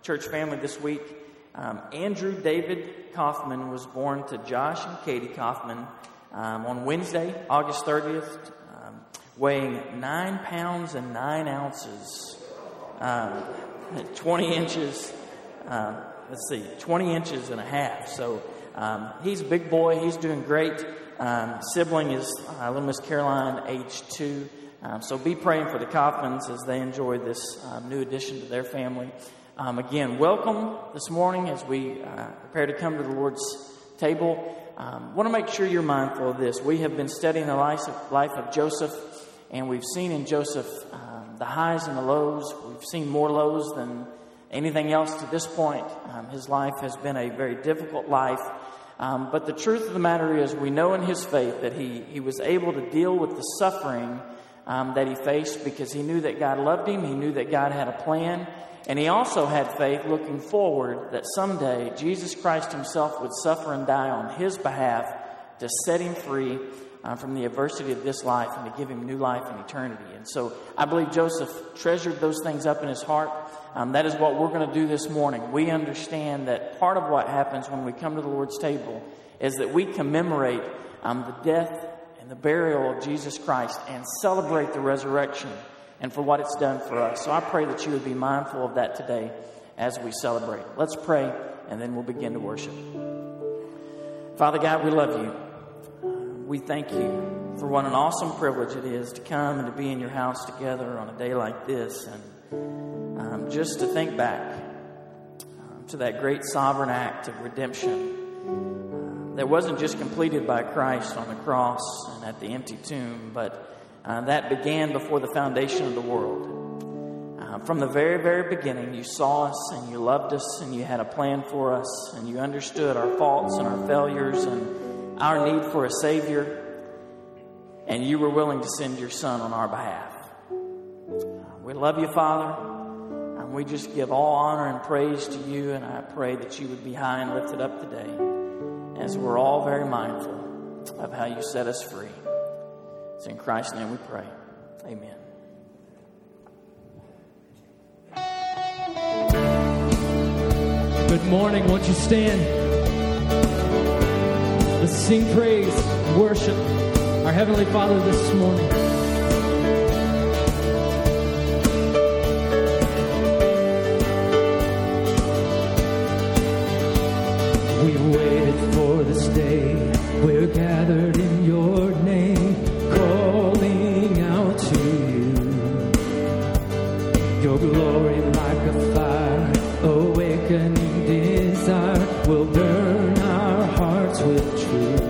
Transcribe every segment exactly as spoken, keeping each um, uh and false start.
church family this week. Um, Andrew David Kaufman was born to Josh and Katie Kaufman um, on Wednesday, August thirtieth, um, weighing nine pounds and nine ounces, um, twenty inches. Um, let's see, twenty inches and a half. So um, he's a big boy. He's doing great. Um, sibling is uh, little Miss Caroline, age two. Um, so be praying for the Kaufmans as they enjoy this um, new addition to their family. Um, again, welcome this morning as we uh, prepare to come to the Lord's table. Um, want to make sure you're mindful of this. We have been studying the life of, life of Joseph, and we've seen in Joseph um, the highs and the lows. We've seen more lows than anything else to this point. Um, his life has been a very difficult life. Um, but the truth of the matter is we know in his faith that he, he was able to deal with the suffering um, that he faced because he knew that God loved him. He knew that God had a plan. And he also had faith looking forward that someday Jesus Christ himself would suffer and die on his behalf to set him free uh, from the adversity of this life and to give him new life in eternity. And so I believe Joseph treasured those things up in his heart. Um, that is what we're going to do this morning. We understand that part of what happens when we come to the Lord's table is that we commemorate um, the death and the burial of Jesus Christ and celebrate the resurrection and for what it's done for us. So I pray that you would be mindful of that today as we celebrate. Let's pray, and then we'll begin to worship. Father God, we love you. We thank you for what an awesome privilege it is to come and to be in your house together on a day like this, and um, just to think back uh, to that great sovereign act of redemption uh, that wasn't just completed by Christ on the cross and at the empty tomb, but Uh, that began before the foundation of the world. Uh, from the very, very beginning, you saw us and you loved us and you had a plan for us and you understood our faults and our failures and our need for a Savior, and you were willing to send your Son on our behalf. Uh, we love you, Father, and we just give all honor and praise to you, and I pray that you would be high and lifted up today as we're all very mindful of how you set us free. It's in Christ's name we pray. Amen. Good morning. Won't you stand? Let's sing praise, worship our Heavenly Father this morning. We waited for this day. We're gathered in your name, calling out to you. Your glory like a fire, awakening desire, will burn our hearts with truth.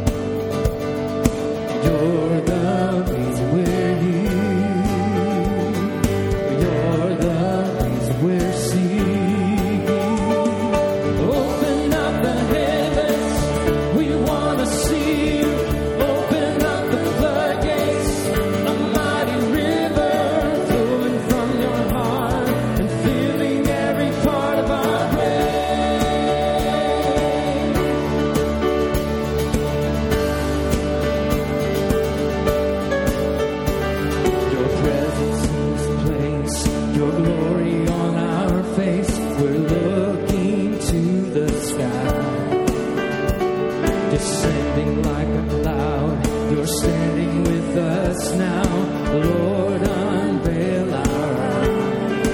You're the reason we're here. You're the reason we're seeking. Open up the heavens, we want to see you. Open up the floodgates, a mighty river flowing from your heart and filling every part of our brain. Your presence in this place, your glory on our face. We're looking to the sky, descending like a cloud. You're standing with us now. Lord, unveil our eyes.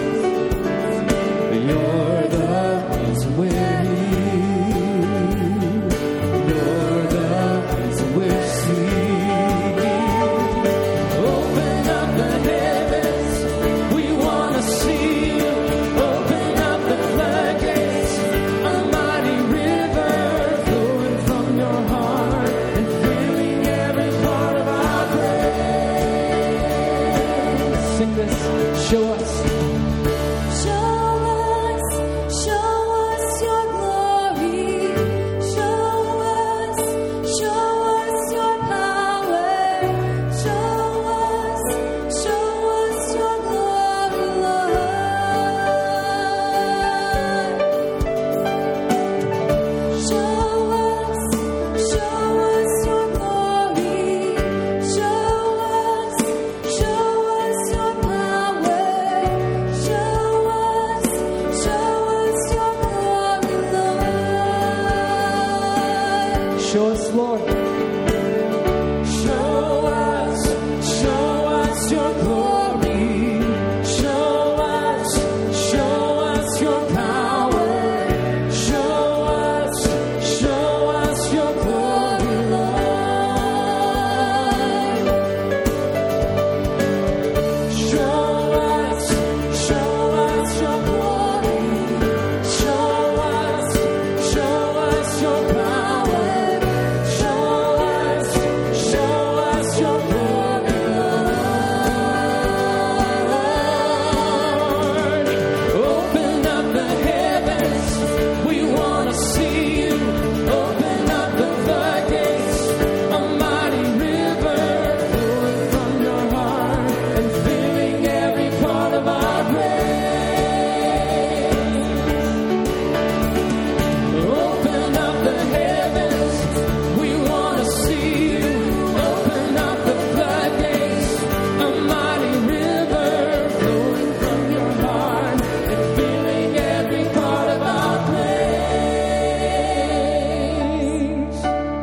You're the reason we're here. You're the reason we're seeking. Open up the heavens, we want to see you. Open up the floodgates, a mighty river flowing from your heart and filling every part of our brain. Lord. Show us, show us your glory. Show us, show us your power. Show us, show us your glory, Lord. Show us, show us your glory. Show us, show us your power. Show us, show us your glory, Lord. Open up the heavens, we want to see you. Open up the floodgates, a mighty river flowing from your heart and filling every part of our brain. Open up the heavens, we want to see you. Open up the floodgates, a mighty river flowing from your heart and filling every part of our praise.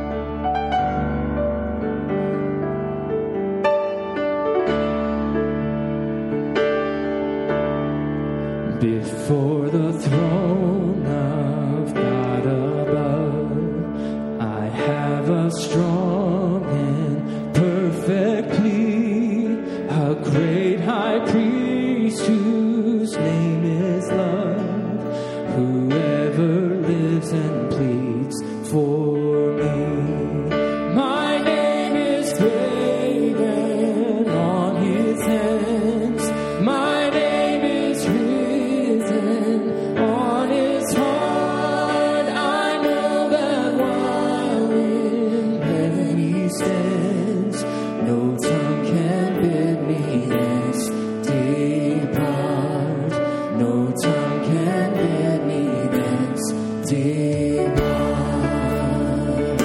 Before the throne of God above, I have a strong and perfect plea, a great high priest whose name is love, whoever lives and pleads for me. My name is graven on his hands. My name is written on his heart. I know that while in heaven he stands, no tongue can bid me hence depart. No tongue can bid me thence depart.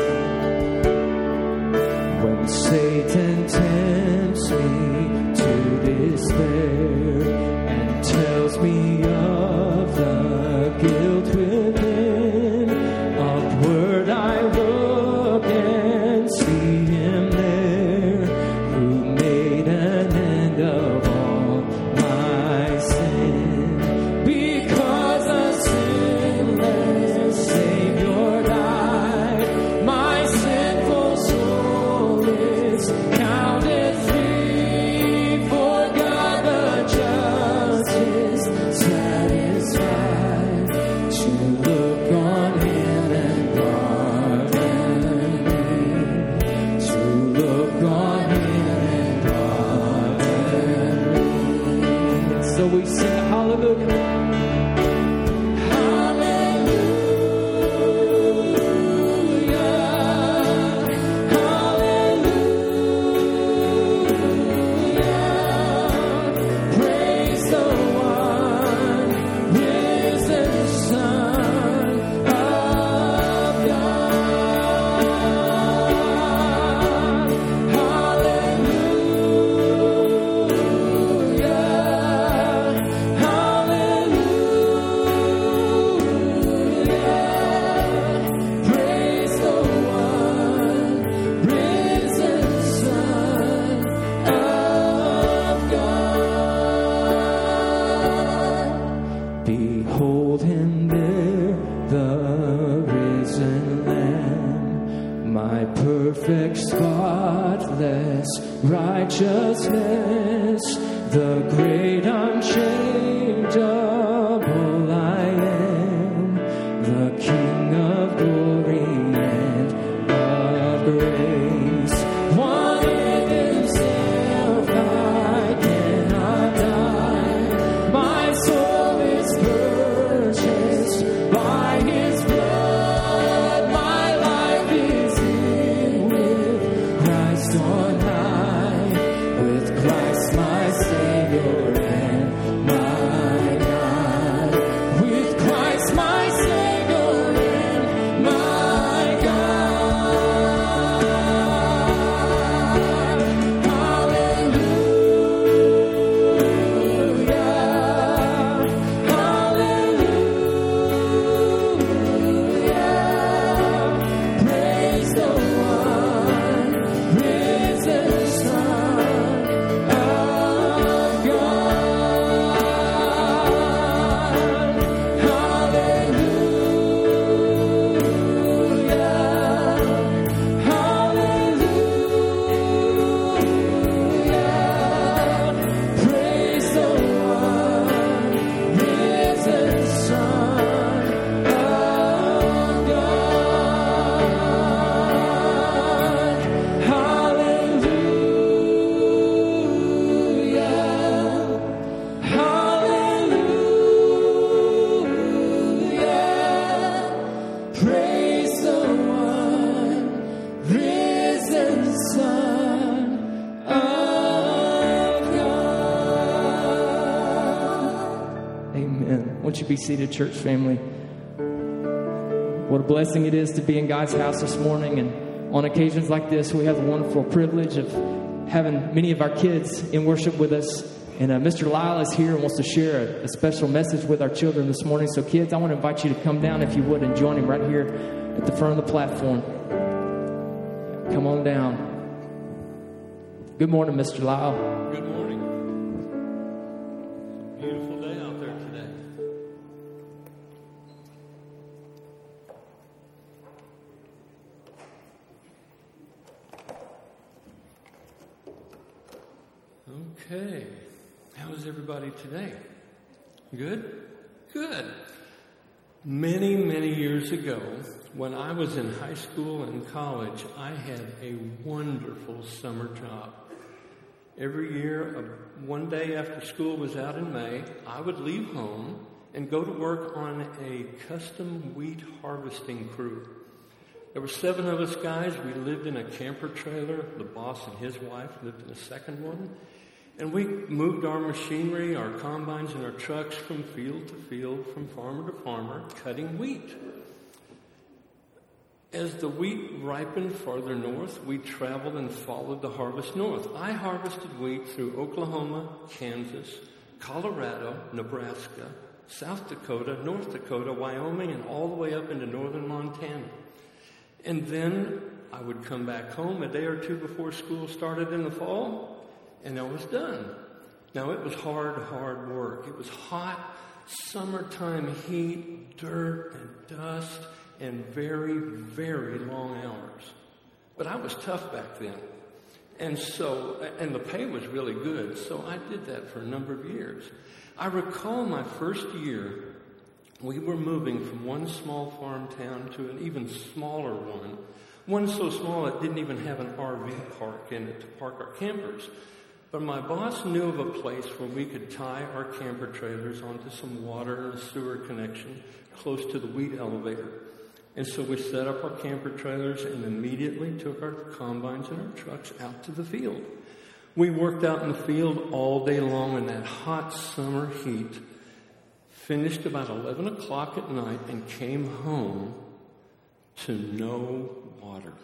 When Satan tempts me to despair and tells me of the guilt within, upward I look and see him there, who made an end of all my sin. Because a sinless Savior died, my sinful soul is counted free. For God the just is satisfied to look on him and pardon me. To look on him and pardon me. So we sing hallelujah. Praise the one risen Son of God. Hallelujah. Hallelujah. Praise the one risen Son of God. Behold him there, the risen Lamb, my perfect, spotless righteousness, the great unchangeable I am, the King of glory and of grace. One in himself I cannot die. My soul is purchased by his blood. My life is in with Christ on high, with Christ my Savior and my don't you be seated, church family? What a blessing it is to be in God's house this morning. And on occasions like this, we have the wonderful privilege of having many of our kids in worship with us. And uh, Mister Lyle is here and wants to share a, a special message with our children this morning. So kids, I want to invite you to come down, if you would, and join him right here at the front of the platform. Come on down. Good morning, Mister Lyle. Good morning. It's a beautiful day out there today. Okay. How is everybody today? Good? Good. Many, many years ago, when I was in high school and college, I had a wonderful summer job. Every year, uh, one day after school was out in May, I would leave home and go to work on a custom wheat harvesting crew. There were seven of us guys. We lived in a camper trailer. The boss and his wife lived in a second one. And we moved our machinery, our combines, and our trucks from field to field, from farmer to farmer, cutting wheat. As the wheat ripened farther north, we traveled and followed the harvest north. I harvested wheat through Oklahoma, Kansas, Colorado, Nebraska, South Dakota, North Dakota, Wyoming, and all the way up into northern Montana. And then I would come back home a day or two before school started in the fall, and I was done. Now, it was hard, hard work. It was hot, summertime heat, dirt and dust, and very, very long hours. But I was tough back then. And so, and the pay was really good, so I did that for a number of years. I recall my first year, we were moving from one small farm town to an even smaller one. One so small it didn't even have an R V park in it to park our campers. But my boss knew of a place where we could tie our camper trailers onto some water and a sewer connection close to the wheat elevator. And so we set up our camper trailers and immediately took our combines and our trucks out to the field. We worked out in the field all day long in that hot summer heat, finished about eleven o'clock at night, and came home to no water.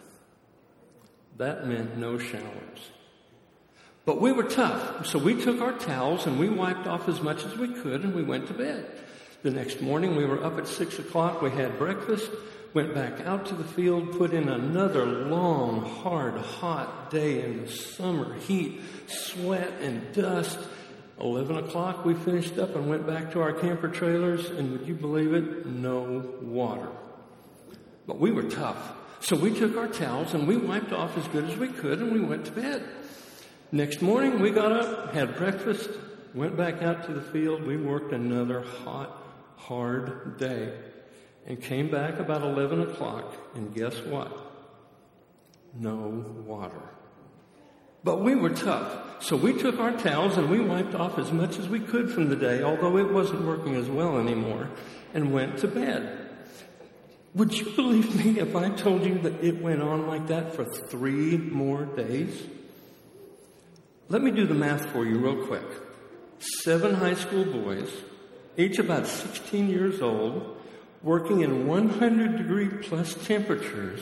That meant no showers. But we were tough, so we took our towels and we wiped off as much as we could, and we went to bed. The next morning, we were up at six o'clock, we had breakfast, went back out to the field, put in another long, hard, hot day in the summer heat, sweat and dust. eleven o'clock, we finished up and went back to our camper trailers, and would you believe it? No water. But we were tough. So we took our towels and we wiped off as good as we could, and we went to bed. Next morning, we got up, had breakfast, went back out to the field. We worked another hot, hard day and came back about eleven o'clock, and guess what? No water. But we were tough, so we took our towels and we wiped off as much as we could from the day, although it wasn't working as well anymore, and went to bed. Would you believe me if I told you that it went on like that for three more days? Let me do the math for you real quick. Seven high school boys, each about sixteen years old, working in one hundred degree plus temperatures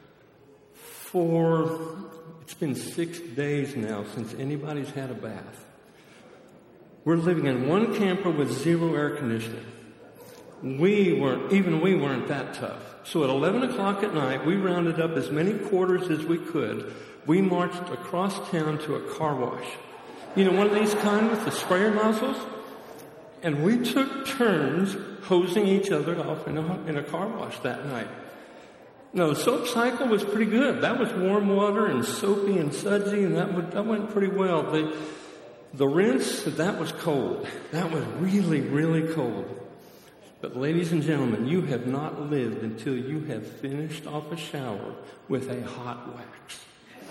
for, it's been six days now since anybody's had a bath. We're living in one camper with zero air conditioning. We weren't, even we weren't that tough. So at eleven o'clock at night, we rounded up as many quarters as we could. We marched across town to a car wash. You know, one of these kind with the sprayer nozzles? And we took turns hosing each other off in a, in a car wash that night. No, the soap cycle was pretty good. That was warm water and soapy and sudsy, and that, would, that went pretty well. The, the rinse, that was cold. That was really, really cold. But ladies and gentlemen, you have not lived until you have finished off a shower with a hot wax.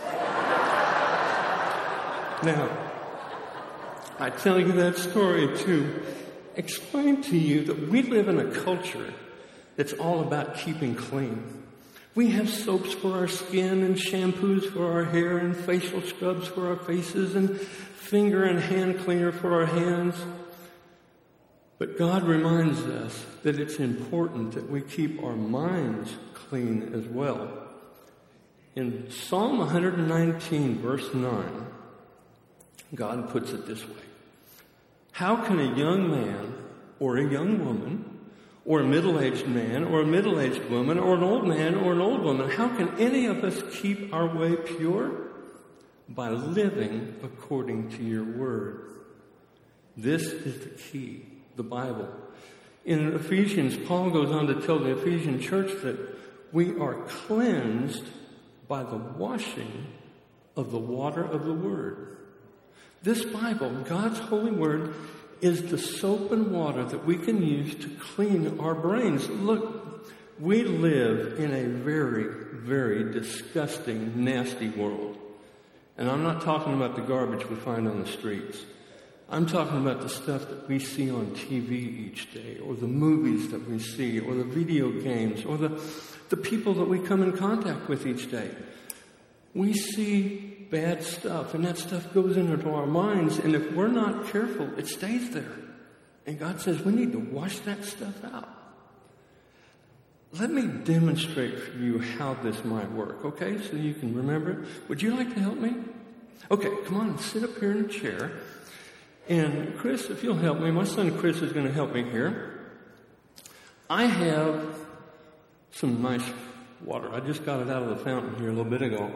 Now, I tell you that story to explain to you that we live in a culture that's all about keeping clean. We have soaps for our skin and shampoos for our hair and facial scrubs for our faces and finger and hand cleaner for our hands. But God reminds us that it's important that we keep our minds clean as well. In Psalm one nineteen, verse nine, God puts it this way. How can a young man or a young woman or a middle-aged man or a middle-aged woman or an old man or an old woman, how can any of us keep our way pure? By living according to your word. This is the key, the Bible. In Ephesians, Paul goes on to tell the Ephesian church that we are cleansed by the washing of the water of the word. This Bible, God's holy word, is the soap and water that we can use to clean our brains. Look, we live in a very, very disgusting, nasty world. And I'm not talking about the garbage we find on the streets. I'm talking about the stuff that we see on T V each day, or the movies that we see, or the video games, or the, the people that we come in contact with each day. We see bad stuff, and that stuff goes into our minds, and if we're not careful, it stays there. And God says we need to wash that stuff out. Let me demonstrate for you how this might work, okay? So you can remember it. Would you like to help me? Okay, come on, sit up here in a chair. And Chris, if you'll help me, my son Chris is going to help me here. I have some nice water. I just got it out of the fountain here a little bit ago.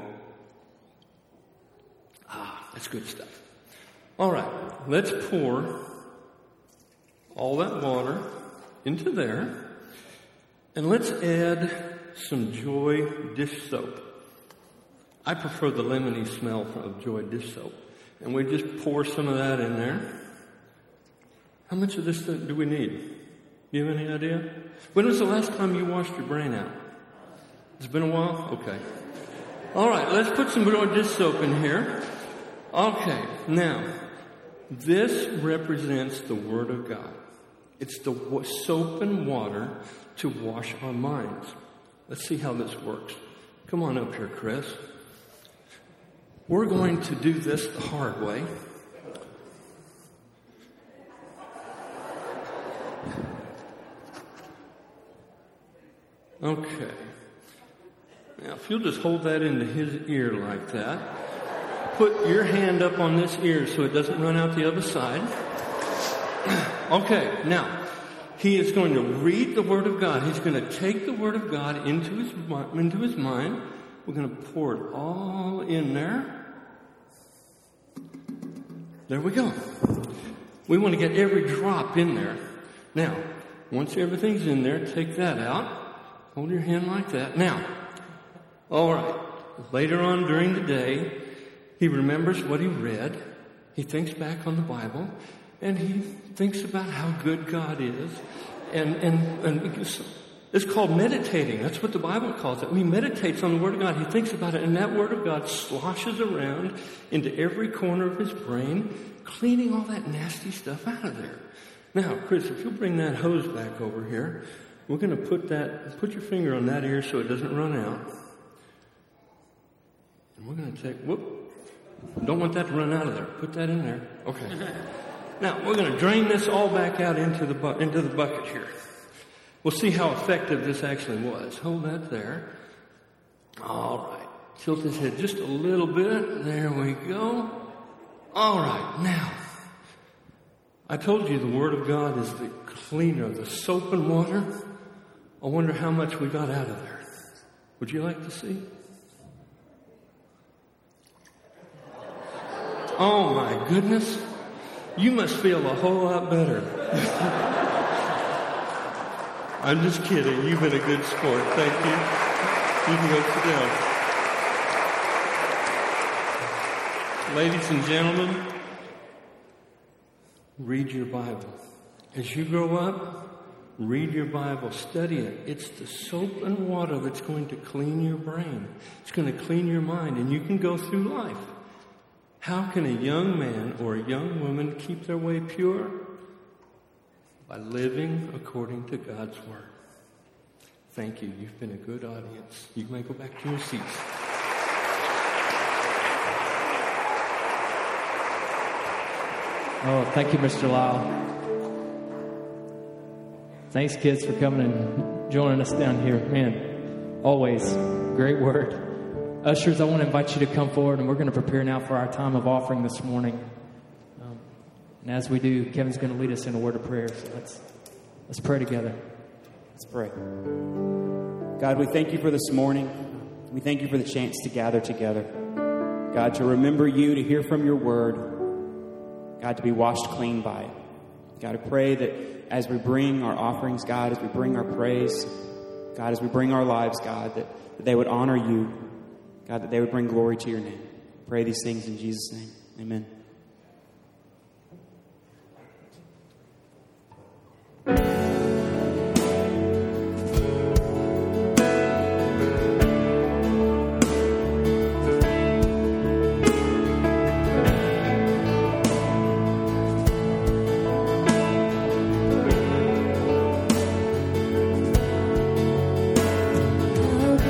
Ah, that's good stuff. All right, let's pour all that water into there. And let's add some Joy dish soap. I prefer the lemony smell of Joy dish soap. And we just pour some of that in there. How much of this do we need? You have any idea? When was the last time you washed your brain out? It's been a while? Okay. All right, let's put some Joy dish soap in here. Okay, now, this represents the Word of God. It's the soap and water to wash our minds. Let's see how this works. Come on up here, Chris. We're going to do this the hard way. Okay. Now, if you'll just hold that into his ear like that. Put your hand up on this ear so it doesn't run out the other side. Okay, now. He is going to read the Word of God. He's going to take the Word of God into his, into his mind. We're going to pour it all in there. There we go. We want to get every drop in there. Now, once everything's in there, take that out. Hold your hand like that. Now, all right. Later on during the day, he remembers what he read. He thinks back on the Bible. And he thinks about how good God is. And, and, and it's called meditating. That's what the Bible calls it. He meditates on the Word of God. He thinks about it. And that Word of God sloshes around into every corner of his brain, cleaning all that nasty stuff out of there. Now, Chris, if you'll bring that hose back over here, we're going to put that, put your finger on that ear so it doesn't run out. And we're going to take, whoop. Don't want that to run out of there. Put that in there. Okay. Now, we're going to drain this all back out into the bu- into the bucket here. We'll see how effective this actually was. Hold that there. All right. Tilt his head just a little bit. There we go. All right. Now, I told you the Word of God is the cleaner, the soap and water. I wonder how much we got out of there. Would you like to see? Oh, my goodness. You must feel a whole lot better. I'm just kidding. You've been a good sport. Thank you. You can go sit down. Ladies and gentlemen, read your Bible. As you grow up, read your Bible. Study it. It's the soap and water that's going to clean your brain. It's going to clean your mind, and you can go through life. How can a young man or a young woman keep their way pure? By living according to God's Word. Thank you. You've been a good audience. You may go back to your seats. Oh, thank you, Mister Lyle. Thanks, kids, for coming and joining us down here. Man, always great word. Ushers, I want to invite you to come forward, and we're going to prepare now for our time of offering this morning. Um, and as we do, Kevin's going to lead us in a word of prayer. So let's let's pray together. Let's pray. God, we thank you for this morning. We thank you for the chance to gather together. God, to remember you, to hear from your word. God, to be washed clean by it. God, I pray that as we bring our offerings, God, as we bring our praise, God, as we bring our lives, God, that, that they would honor you. God, that they would bring glory to your name. I pray these things in Jesus' name. Amen.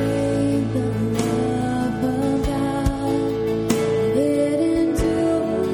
Get into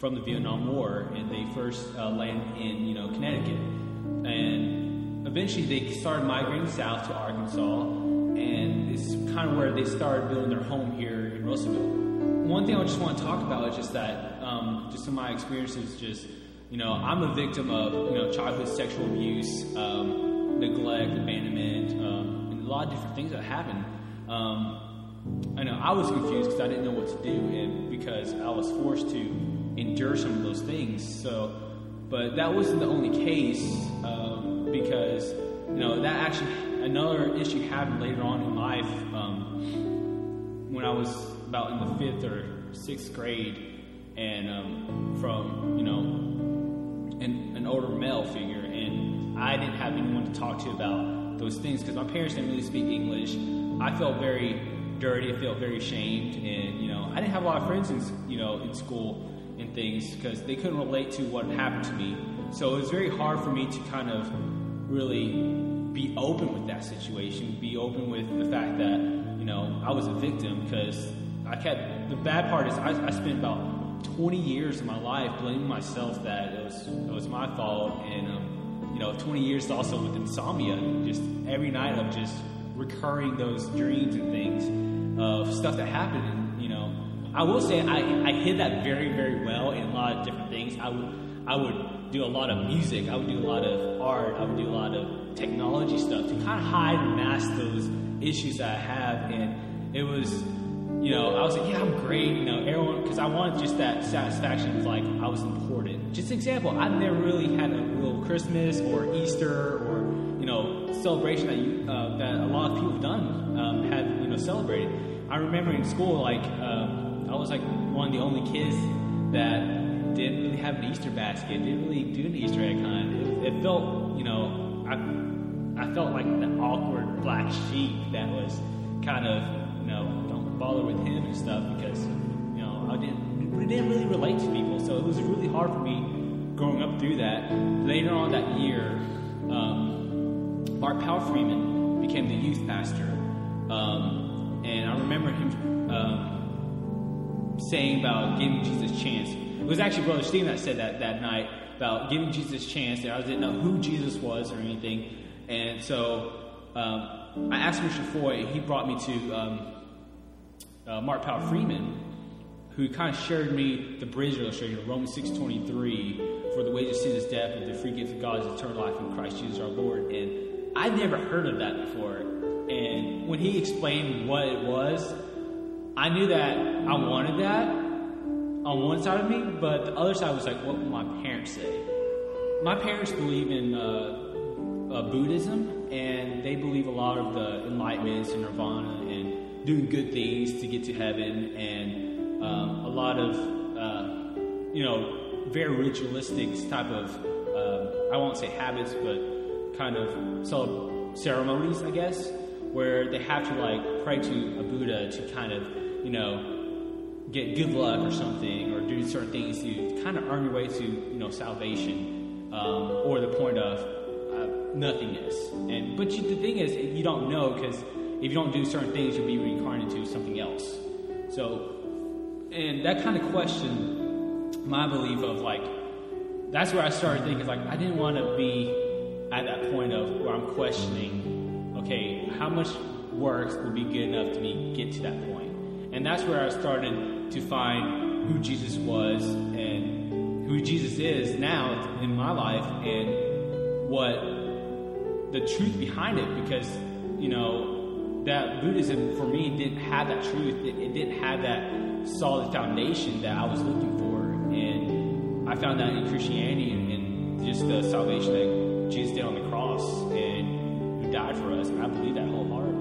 from the Vietnam War, and they first uh, landed in, you know, Connecticut. And eventually they started migrating south to Arkansas, and it's kind of where they started building their home here in Russellville. One thing I just want to talk about is just that, um, just in my experiences, just, you know, I'm a victim of, you know, childhood sexual abuse, um, neglect, abandonment, um, and a lot of different things that happen. Um, I know I was confused because I didn't know what to do, and because I was forced to endure some of those things. So, but that wasn't the only case, um, because, you know, that actually, another issue happened later on in life, um, when I was about in the fifth or sixth grade, and um, from, you know, an, an older male figure, and I didn't have anyone to talk to about those things because my parents didn't really speak English. I felt very dirty. I felt very ashamed, and, you know, I didn't have a lot of friends in, you know, in school and things because they couldn't relate to what happened to me. So it was very hard for me to kind of really be open with that situation, be open with the fact that, you know, I was a victim, because I kept, the bad part is I, I spent about twenty years of my life blaming myself that it was it was my fault, and, um, you know, twenty years also with insomnia, just every night of just recurring those dreams and things of stuff that happened. And, you know, I will say I, I hid that very, very well in a lot of different things. I would I would do a lot of music. I would do a lot of art. I would do a lot of technology stuff to kind of hide and mask those issues that I have. And it was, you know, I was like, yeah, I'm great. You know, everyone, because I wanted just that satisfaction of like I was important. Just an example, I've never really had a real Christmas or Easter or, you know, celebration that you, uh, that a lot of people have done, um, have, you know, celebrated. I remember in school, like, um, I was like one of the only kids that didn't really have an Easter basket, didn't really do an Easter egg hunt. It, it felt, you know, I, I felt like the awkward black sheep that was kind of, you know, don't bother with him and stuff, because, you know, I didn't, we didn't really relate to people. So it was really hard for me growing up through that. Later on that year, um, Mark Powell Freeman became the youth pastor. Um, and I remember him um, saying about giving Jesus a chance. It was actually Brother Stephen that said that that night about giving Jesus a chance. And I didn't know who Jesus was or anything. And so um, I asked Mister Foy. He brought me to um, uh, Mark Powell Freeman, who kind of shared me the bridge illustration of Romans six twenty-three, for the wages of sin is death, but the free gift of God is eternal life in Christ Jesus our Lord. And I'd never heard of that before. And when he explained what it was, I knew that I wanted that on one side of me, but the other side was like, what will my parents say? My parents believe in uh, uh, Buddhism, and they believe a lot of the enlightenments and nirvana and doing good things to get to heaven, and um, a lot of, uh, you know, very ritualistic type of, uh, I won't say habits, but kind of so ceremonies, I guess, where they have to like pray to a Buddha to kind of, you know, get good luck or something, or do certain things to kind of earn your way to, you know, salvation, um, or the point of uh, nothingness. And but you, the thing is, you don't know, because if you don't do certain things, you'll be reincarnated into something else. So, and that kind of questioned my belief of like, that's where I started thinking, like, I didn't want to be at that point of where I'm questioning, okay, how much work would be good enough to me get to that point? And that's where I started to find who Jesus was and who Jesus is now in my life, and what the truth behind it, because, you know, that Buddhism for me didn't have that truth. It, it didn't have that solid foundation that I was looking for. And I found that in Christianity, and, and just the salvation that Jesus did on the cross and who died for us. And I believe that wholeheartedly.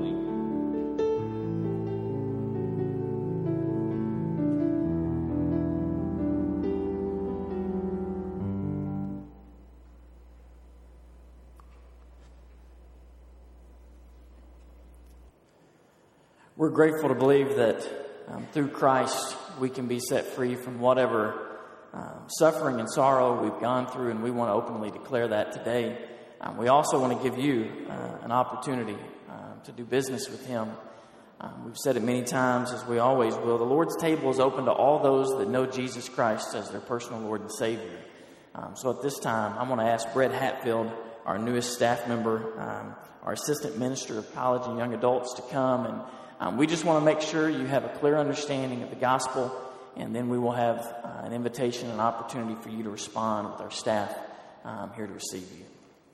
We're grateful to believe that um, through Christ we can be set free from whatever um, suffering and sorrow we've gone through, and we want to openly declare that today. Um, we also want to give you uh, an opportunity uh, to do business with Him. Um, we've said it many times, as we always will. The Lord's table is open to all those that know Jesus Christ as their personal Lord and Savior. Um, so at this time, I want to ask Brett Hatfield, our newest staff member, um, our assistant minister of college and young adults, to come. And um, we just want to make sure you have a clear understanding of the gospel, and then we will have uh, an invitation and opportunity for you to respond with our staff um, here to receive you.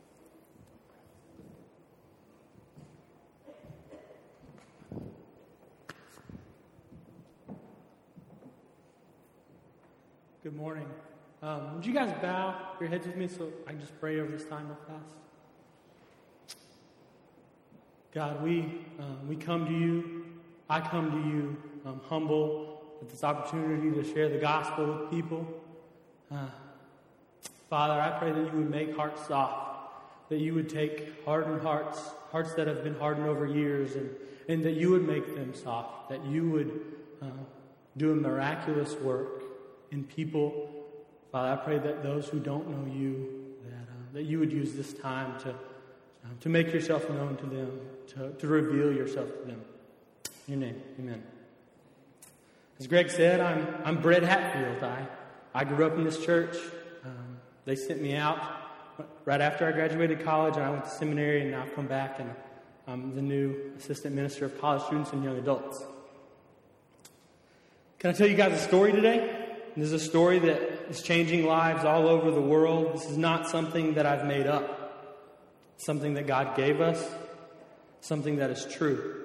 Good morning. Um, would you guys bow your heads with me so I can just pray over this time real fast? God, we um, we come to you. I come to you um, humble with this opportunity to share the gospel with people. Uh, Father, I pray that you would make hearts soft, that you would take hardened hearts, hearts that have been hardened over years, and, and that you would make them soft, that you would uh, do a miraculous work in people. Father, I pray that those who don't know you, that uh, that you would use this time to um, to make yourself known to them, to, to reveal yourself to them. In your name, amen. As Greg said, I'm I'm Brett Hatfield. I I grew up in this church. Um, they sent me out right after I graduated college, and I went to seminary, and now I've come back, and I'm the new assistant minister of college students and young adults. Can I tell you guys a story today? This is a story that is changing lives all over the world. This is not something that I've made up. It's something that God gave us, something that is true.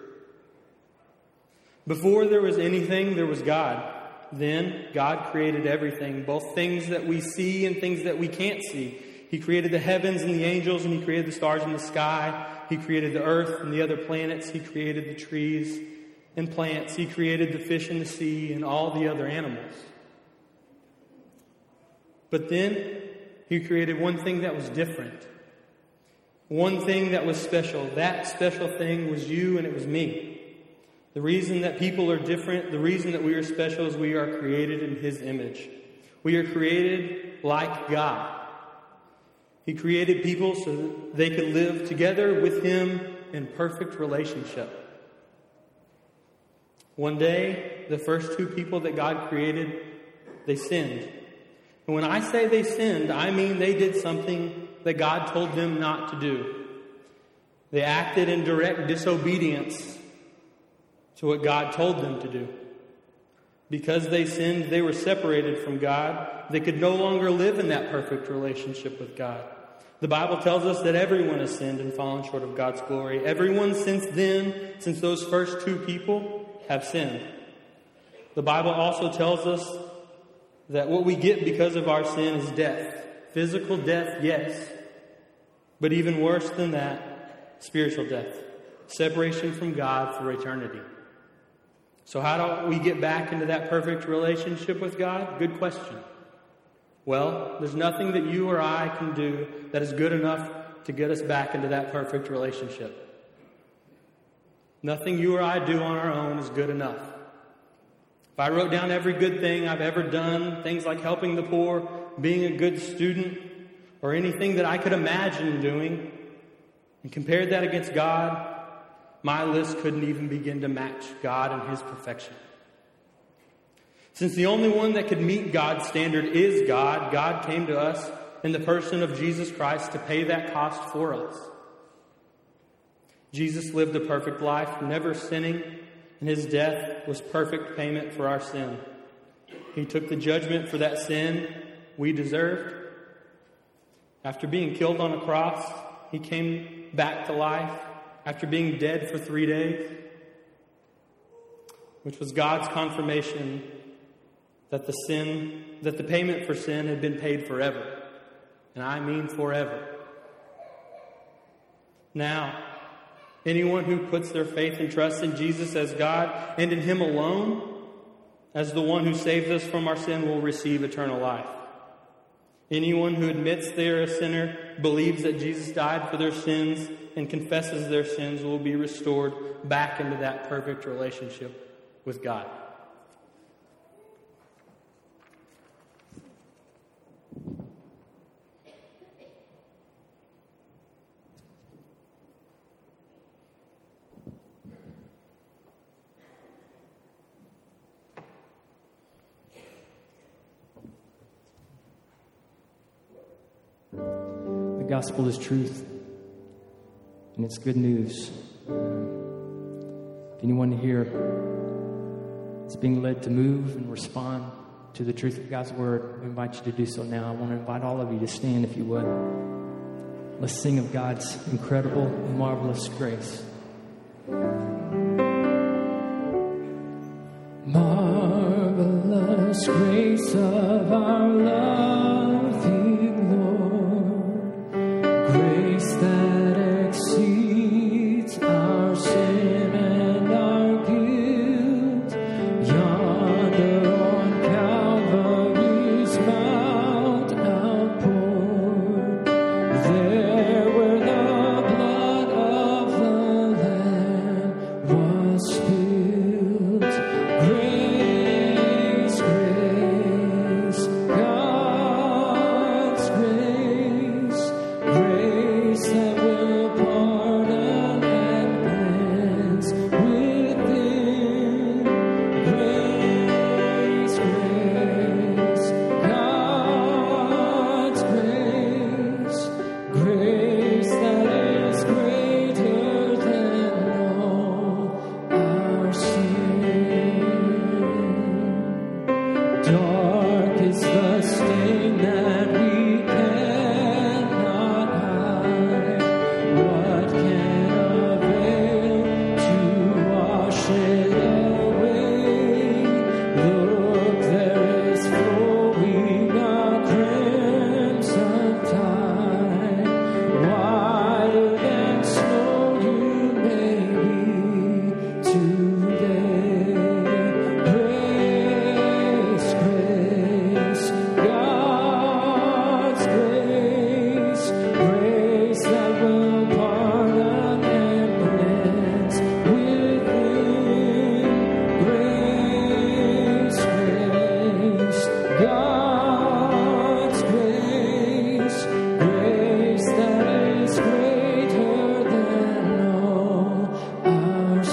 Before there was anything, there was God. Then God created everything, both things that we see and things that we can't see. He created the heavens and the angels, and He created the stars in the sky. He created the earth and the other planets. He created the trees and plants. He created the fish in the sea and all the other animals. But then He created one thing that was different. One thing that was special. That special thing was you, and it was me. The reason that people are different, the reason that we are special, is we are created in His image. We are created like God. He created people so that they could live together with Him in perfect relationship. One day, the first two people that God created, they sinned. And when I say they sinned, I mean they did something that God told them not to do. They acted in direct disobedience to what God told them to do. Because they sinned, they were separated from God. They could no longer live in that perfect relationship with God. The Bible tells us that everyone has sinned and fallen short of God's glory. Everyone since then, since those first two people, have sinned. The Bible also tells us that what we get because of our sin is death. Physical death, yes. But even worse than that, spiritual death. Separation from God for eternity. So how do we get back into that perfect relationship with God? Good question. Well, there's nothing that you or I can do that is good enough to get us back into that perfect relationship. Nothing you or I do on our own is good enough. If I wrote down every good thing I've ever done, things like helping the poor, being a good student, or anything that I could imagine doing, and compared that against God, my list couldn't even begin to match God and His perfection. Since the only one that could meet God's standard is God, God came to us in the person of Jesus Christ to pay that cost for us. Jesus lived a perfect life, never sinning, and His death was perfect payment for our sin. He took the judgment for that sin we deserved. After being killed on a cross, He came back to life after being dead for three days, which was God's confirmation that the sin, that the payment for sin had been paid forever. And I mean forever. Now, anyone who puts their faith and trust in Jesus as God and in Him alone as the one who saves us from our sin will receive eternal life. Anyone who admits they are a sinner, believes that Jesus died for their sins, and confesses their sins will be restored back into that perfect relationship with God. gospel is truth, and it's good news. If anyone here is being led to move and respond to the truth of God's word, we invite you to do so now. I want to invite all of you to stand, if you would. Let's sing of God's incredible and marvelous grace. Marvelous grace of our loving Lord, grace that exceeds our sin and our guilt. Yonder on Calvary's mount outpoured, there where the blood of the Lamb was spilled. Grace, grace, God's grace, grace that will pardon and cleanse within. Grace, grace, God's grace, grace that is greater than all our sin. Dark is the stain that we cannot hide. What can avail to wash it away? Look, there is flowing a crimson tide, whiter than snow you may be today. Grace, grace, God's grace, grace that will pardon and cleanse within. Grace, grace, God's grace, grace that is greater than all our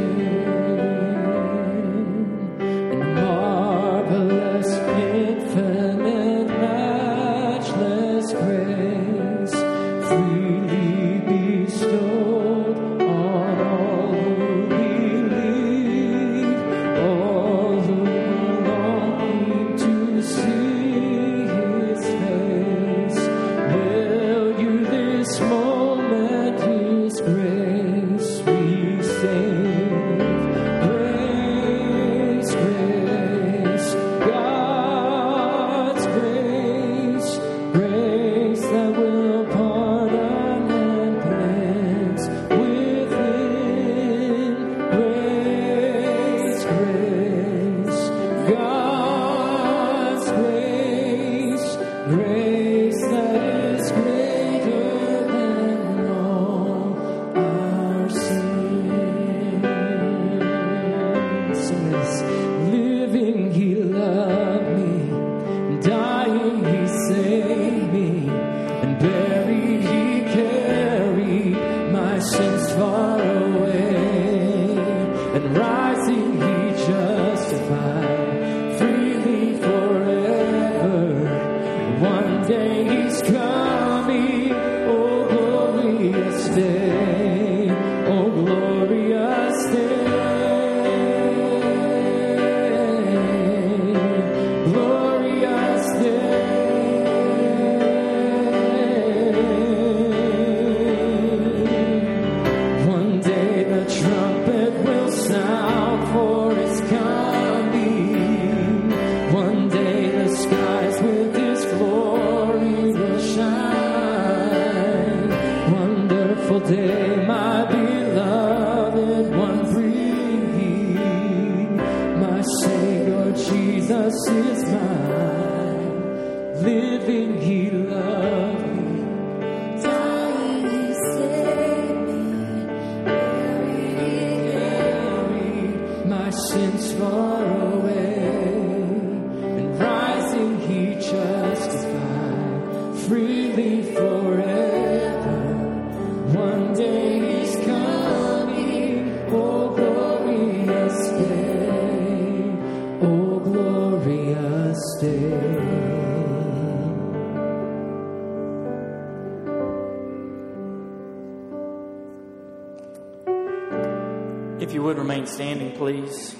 sin. And marvelous, infinite, matchless grace, freely bestowed on all who believe, all who longing to see His face. Will you this moment His grace receive? Grace, grace, God's grace, grace that will pardon and cleanse within. Grace, grace, God's grace, grace that is greater than all our sin. Sing this. Living, He loved me, dying, He saved me, and buried, He carried my sins far away, and rising, He justified freely forever. One day He's coming, oh glorious day, oh glorious day, glorious day. One day the trumpet will sound for His coming. One day the skies with His glory will shine. Wonderful day, my beloved one bringing. My Savior Jesus is mine. Living, He loved me. Dying, He saved me. Buried, He carried my sins far away, and rising, He justified freely forever. One day He's coming, oh glorious day, oh glorious day. If you would remain standing, please.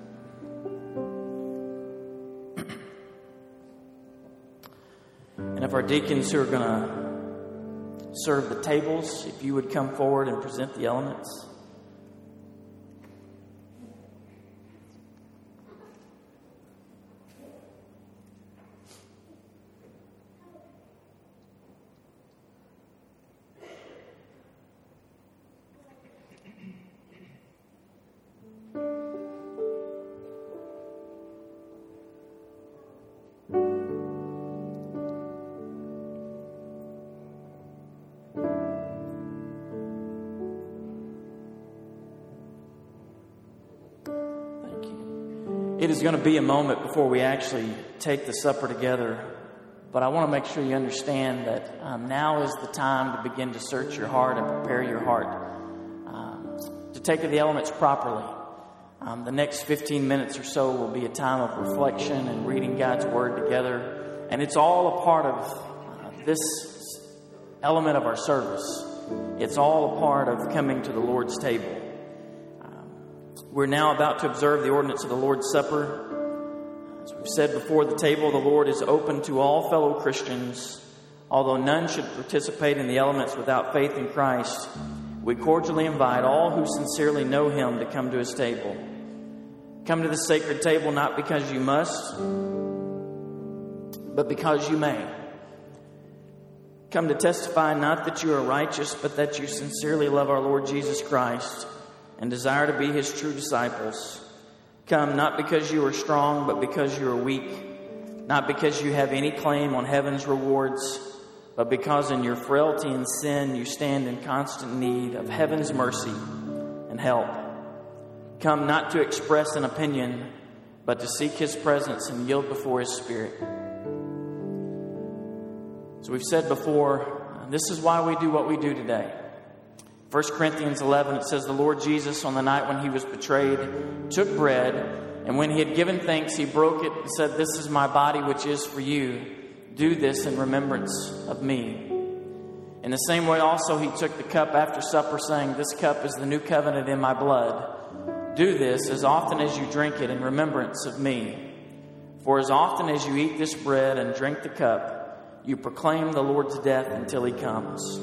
And if our deacons who are going to serve the tables, if you would come forward and present the elements. It is going to be a moment before we actually take the supper together, but I want to make sure you understand that um, now is the time to begin to search your heart and prepare your heart um, to take the elements properly. Um, the next fifteen minutes or so will be a time of reflection and reading God's Word together, and it's all a part of uh, this element of our service. It's all a part of coming to the Lord's table. We're now about to observe the ordinance of the Lord's Supper. As we've said before, the table of the Lord is open to all fellow Christians. Although none should participate in the elements without faith in Christ, we cordially invite all who sincerely know Him to come to His table. Come to the sacred table not because you must, but because you may. Come to testify not that you are righteous, but that you sincerely love our Lord Jesus Christ and desire to be His true disciples. Come not because you are strong, but because you are weak. Not because you have any claim on heaven's rewards, but because in your frailty and sin you stand in constant need of heaven's mercy and help. Come not to express an opinion, but to seek His presence and yield before His Spirit. As we've said before, this is why we do what we do today. First Corinthians eleven, it says, the Lord Jesus, on the night when He was betrayed, took bread, and when He had given thanks, He broke it and said, this is my body, which is for you. Do this in remembrance of me. In the same way also He took the cup after supper, saying, this cup is the new covenant in my blood. Do this as often as you drink it in remembrance of me. For as often as you eat this bread and drink the cup, you proclaim the Lord's death until He comes.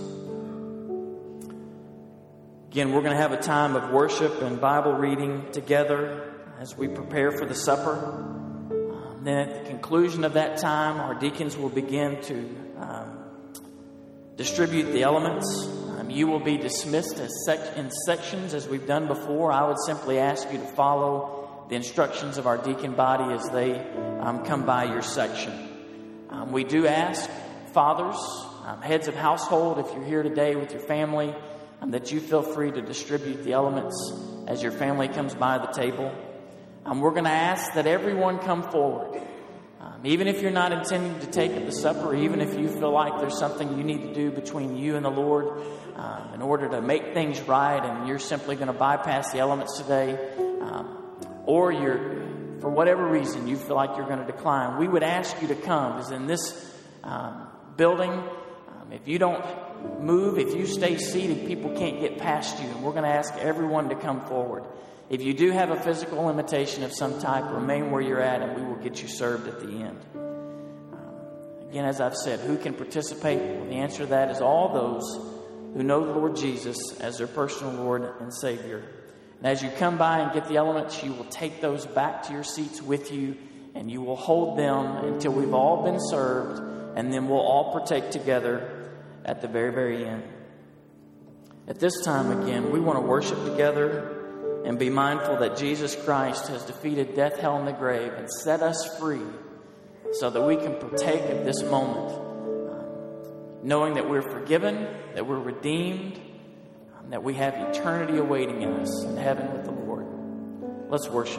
Again, we're going to have a time of worship and Bible reading together as we prepare for the supper. Um, then at the conclusion of that time, our deacons will begin to um, distribute the elements. Um, you will be dismissed as sec- in sections as we've done before. I would simply ask you to follow the instructions of our deacon body as they um, come by your section. Um, we do ask fathers, um, heads of household, if you're here today with your family, Um, that you feel free to distribute the elements as your family comes by the table. Um, we're going to ask that everyone come forward. Um, even if you're not intending to take at the supper, even if you feel like there's something you need to do between you and the Lord um, in order to make things right, and you're simply going to bypass the elements today, um, or you're, for whatever reason, you feel like you're going to decline, we would ask you to come, because in this um, building, um, if you don't move, if you stay seated, people can't get past you. And we're going to ask everyone to come forward. If you do have a physical limitation of some type, remain where you're at and we will get you served at the end. Um, again, as I've said, who can participate? Well, the answer to that is all those who know the Lord Jesus as their personal Lord and Savior. And as you come by and get the elements, you will take those back to your seats with you and you will hold them until we've all been served, and then we'll all partake together at the very, very end. At this time, again, we want to worship together and be mindful that Jesus Christ has defeated death, hell, and the grave and set us free so that we can partake of this moment, um, knowing that we're forgiven, that we're redeemed, um, that we have eternity awaiting us in heaven with the Lord. Let's worship.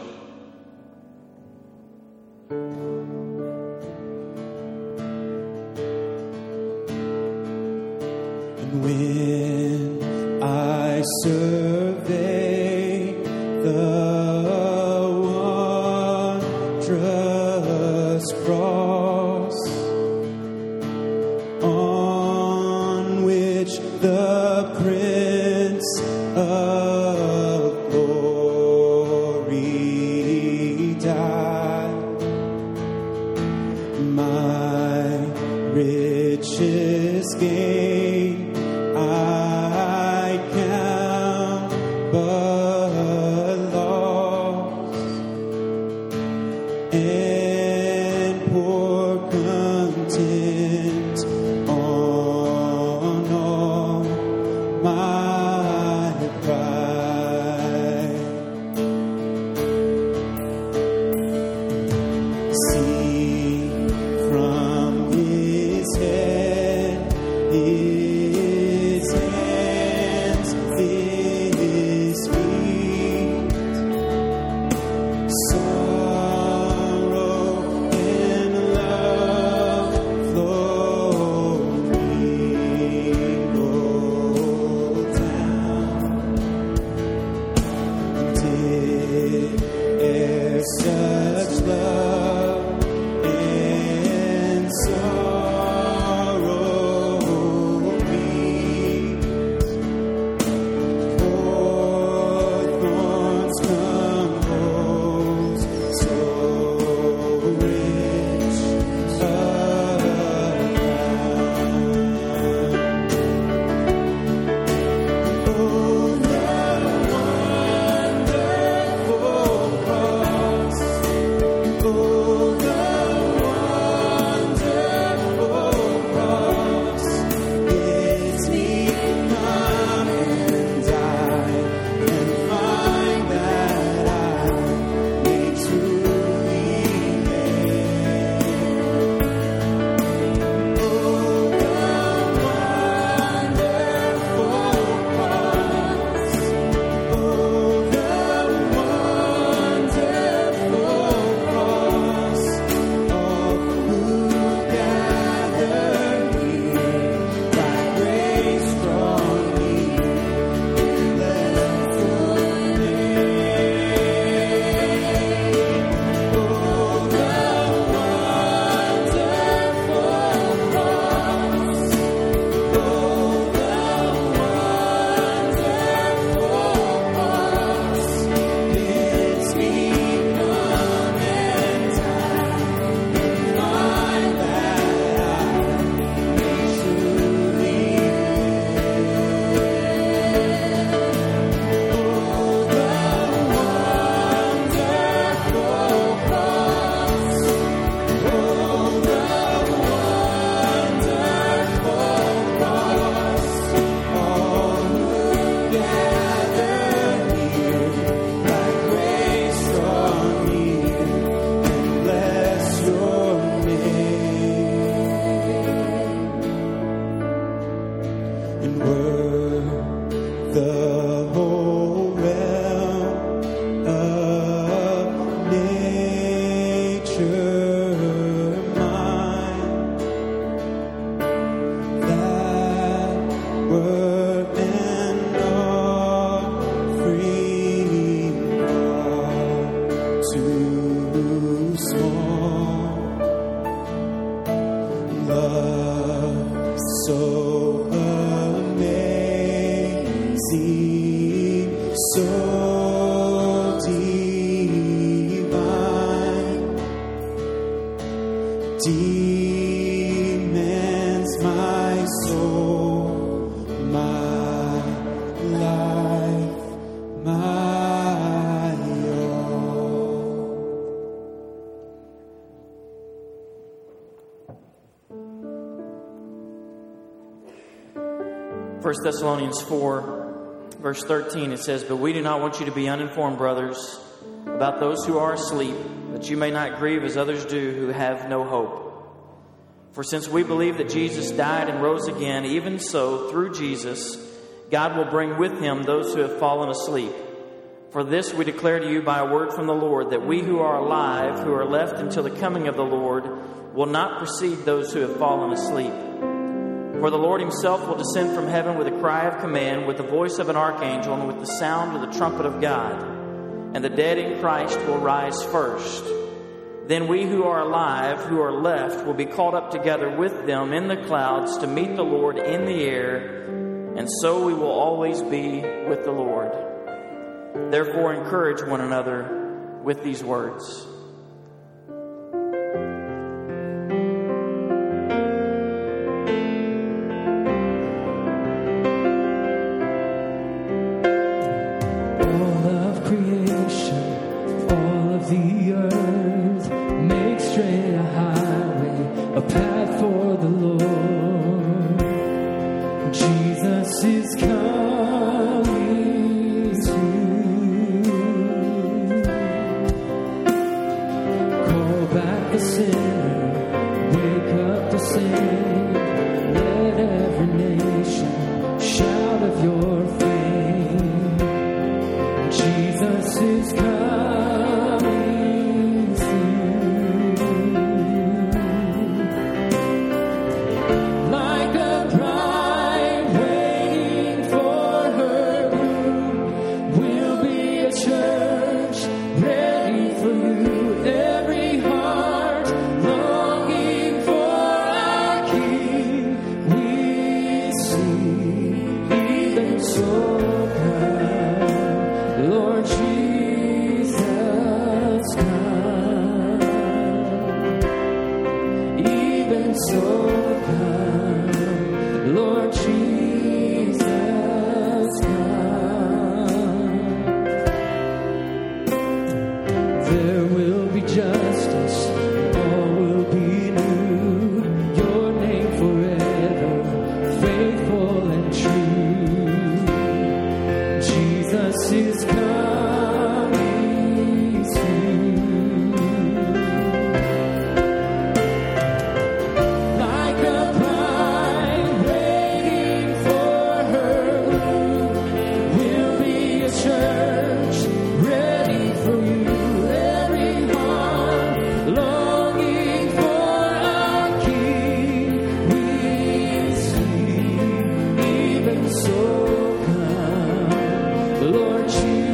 When I survey the wondrous cross on which the Prince of Glory richest gain I count but loss, and pour content on all my pride. See from his head, his hands, his feet, sorrow and love flow mingled down. Did e'er such love and sorrow meet, for thorns compose so rich a crown. Oh, the wonderful cross. Oh, the wonderful cross. Bids me come and die and find that I may truly live. Oh, the wonderful cross. Oh, the wonderful cross. All who gather here by grace from me, bless your name. Oh, the wonderful cross. Oh, the wonderful cross. Bids me come and die and find that I may truly live. Oh, the wonderful cross. Oh, the wonderful cross. All who gather here by grace draw near and bless your name. And were the whole realm of nature mine, that were an offering far too small. Love so amazing, so divine, demands my soul, my life, my all. First Thessalonians four, verse thirteen, it says, "But we do not want you to be uninformed, brothers, about those who are asleep, that you may not grieve as others do who have no hope. For since we believe that Jesus died and rose again, even so, through Jesus, God will bring with him those who have fallen asleep. For this we declare to you by a word from the Lord, that we who are alive, who are left until the coming of the Lord, will not precede those who have fallen asleep. For the Lord himself will descend from heaven with a cry of command, with the voice of an archangel, and with the sound of the trumpet of God. And the dead in Christ will rise first. Then we who are alive, who are left, will be caught up together with them in the clouds to meet the Lord in the air, and so we will always be with the Lord. Therefore, encourage one another with these words." of the earth, make straight a highway, a path for the Lord. Jesus is coming soon. Call back the sinner, wake up the saint, let every nation shout of your fame. Jesus is coming soon. Like a bride waiting for her groom, we'll be a church ready for you. Every heart longing for our King, we see. Even so come, Lord Jesus, come. Even so come, Lord Jesus, come. There will be justice, all will be new. Your name forever, faithful and true. Jesus is coming soon. Like a bride waiting for her groom, we'll be a church ready for you. Every heart longing for our King, we see. Even so come, Lord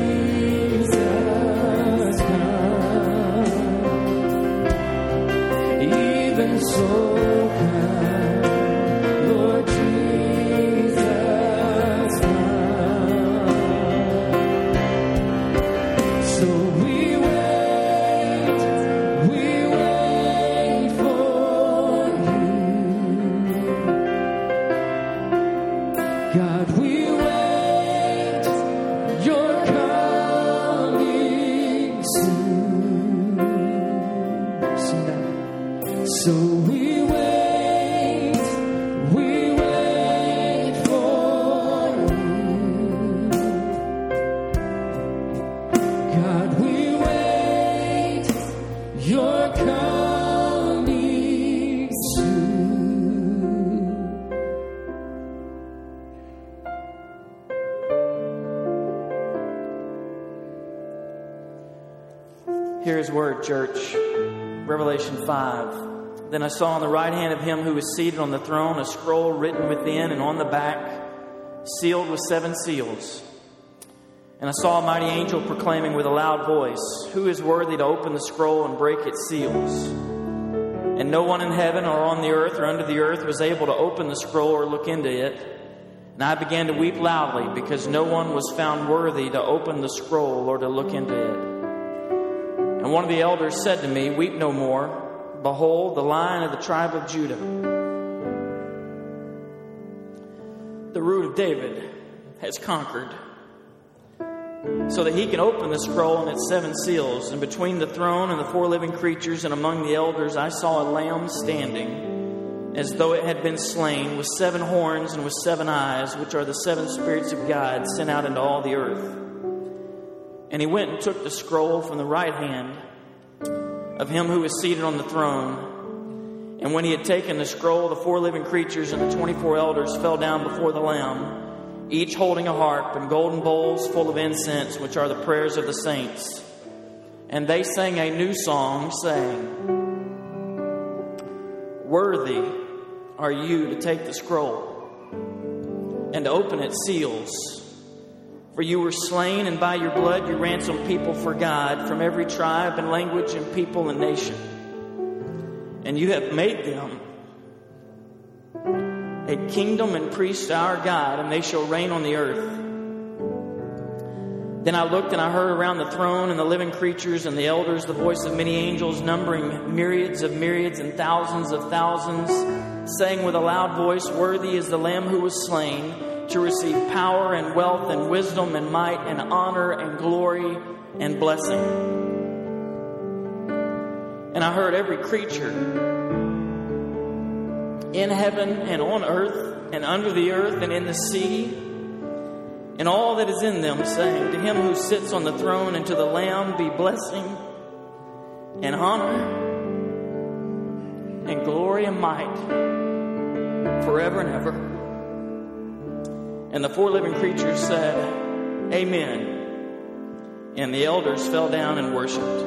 Jesus, come. Even so come, Lord Jesus, come. So we wait, we wait for you. God, we wait, you're coming soon. Sing that. So we wait, we wait for you. God, we wait, you're coming soon. Hear his word, church. Revelation five. Then I saw on the right hand of him who was seated on the throne a scroll written within and on the back, sealed with seven seals. And I saw a mighty angel proclaiming with a loud voice, "Who is worthy to open the scroll and break its seals?" And no one in heaven or on the earth or under the earth was able to open the scroll or look into it. And I began to weep loudly because no one was found worthy to open the scroll or to look into it. And one of the elders said to me, "Weep no more. Behold, the Lion of the tribe of Judah, the root of David, has conquered, so that he can open the scroll and its seven seals. And between the throne and the four living creatures and among the elders I saw a lamb standing, as though it had been slain, with seven horns and with seven eyes, which are the seven spirits of God sent out into all the earth. And he went and took the scroll from the right hand of him who was seated on the throne. And when he had taken the scroll, the four living creatures and the twenty-four elders fell down before the Lamb, each holding a harp and golden bowls full of incense, which are the prayers of the saints. And they sang a new song, saying, "Worthy are you to take the scroll and to open its seals. For you were slain, and by your blood you ransomed people for God from every tribe and language and people and nation. And you have made them a kingdom and priests to our God, and they shall reign on the earth." Then I looked, and I heard around the throne and the living creatures and the elders the voice of many angels, numbering myriads of myriads and thousands of thousands, saying with a loud voice, "Worthy is the Lamb who was slain to receive power and wealth and wisdom and might and honor and glory and blessing." And I heard every creature in heaven and on earth and under the earth and in the sea and all that is in them saying, to him who sits on the throne and to the Lamb be blessing and honor and glory and might forever and ever. And the four living creatures said, Amen. And the elders fell down and worshiped.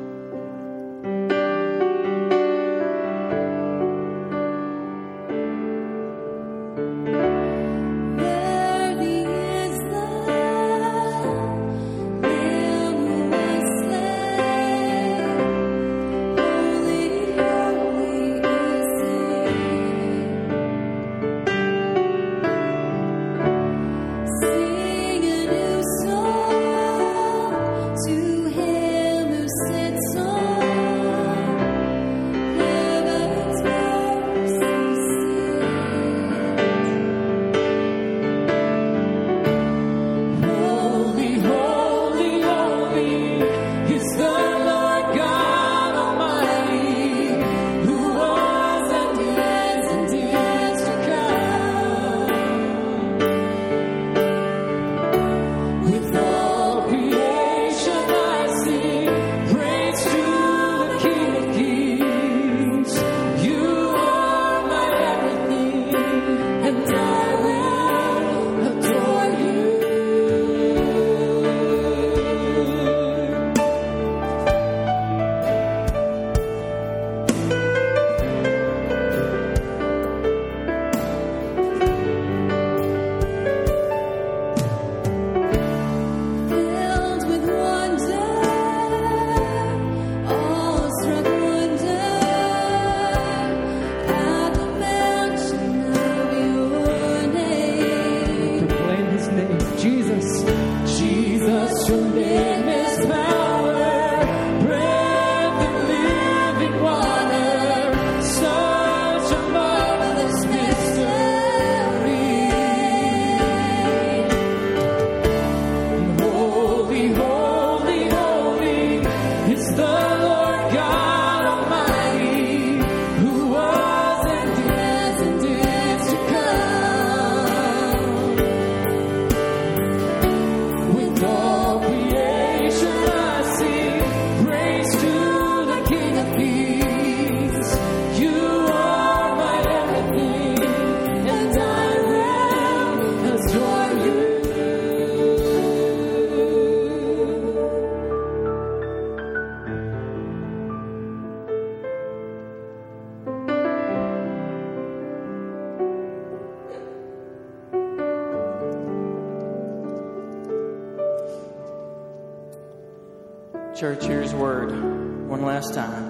Church, here's word one last time.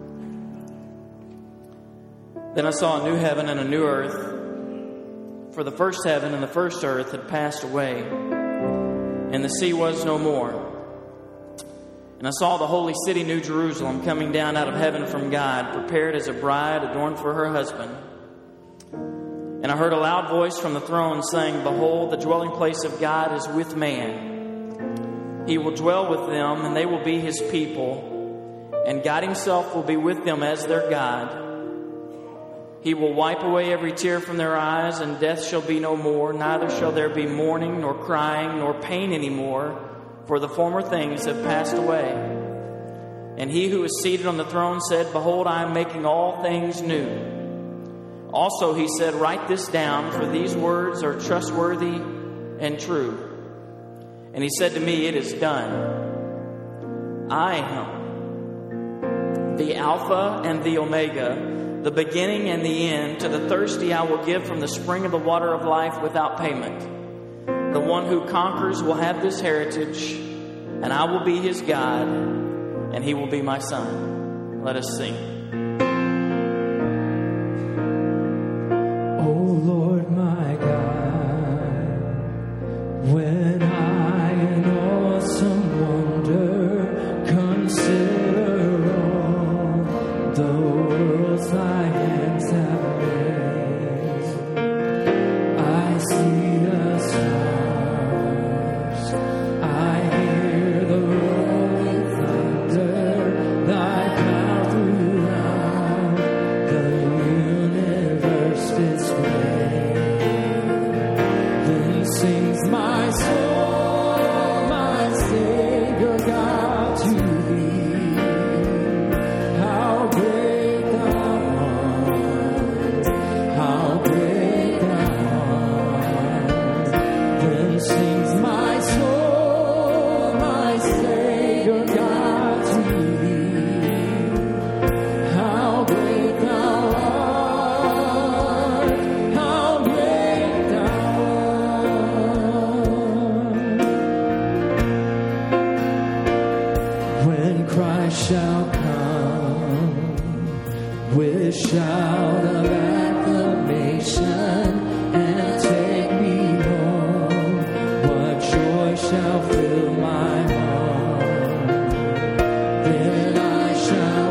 Then I saw a new heaven and a new earth, for the first heaven and the first earth had passed away, and the sea was no more. And I saw the holy city, New Jerusalem, coming down out of heaven from God, prepared as a bride adorned for her husband. And I heard a loud voice from the throne saying, Behold, the dwelling place of God is with man. He will dwell with them, and they will be his people, and God himself will be with them as their God. He will wipe away every tear from their eyes, and death shall be no more, neither shall there be mourning, nor crying, nor pain any more, for the former things have passed away. And he who is seated on the throne said, Behold, I am making all things new. Also he said, Write this down, for these words are trustworthy and true. And he said to me, It is done. I am the Alpha and the Omega, the beginning and the end. To the thirsty I will give from the spring of the water of life without payment. The one who conquers will have this heritage, and I will be his God, and he will be my son. Let us sing. Oh Lord my God, when I in awesome wonder consider all the worlds thy hands have made, I see the stars, I hear the rolling thunder, thy power through this way. Then sings my soul, my Savior God, to thee. How great thou art, how great thou art. Then sings my soul, my Savior God, to thee. How great thou art, how great thou art. When Christ shall come with shout of acclamation and take me home, what joy shall fill my heart. Then I shall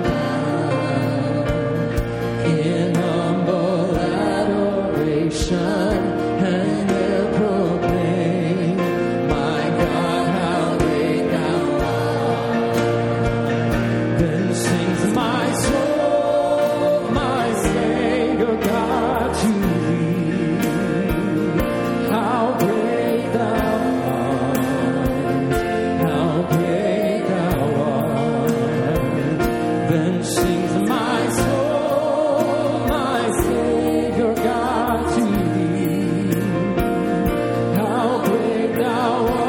bow in humble adoration and will proclaim, my God, how great thou art. Then sings my soul, my Savior God, to thee. How great thou art, how great thou art. Then sings my soul, my Savior God, to thee. How great thou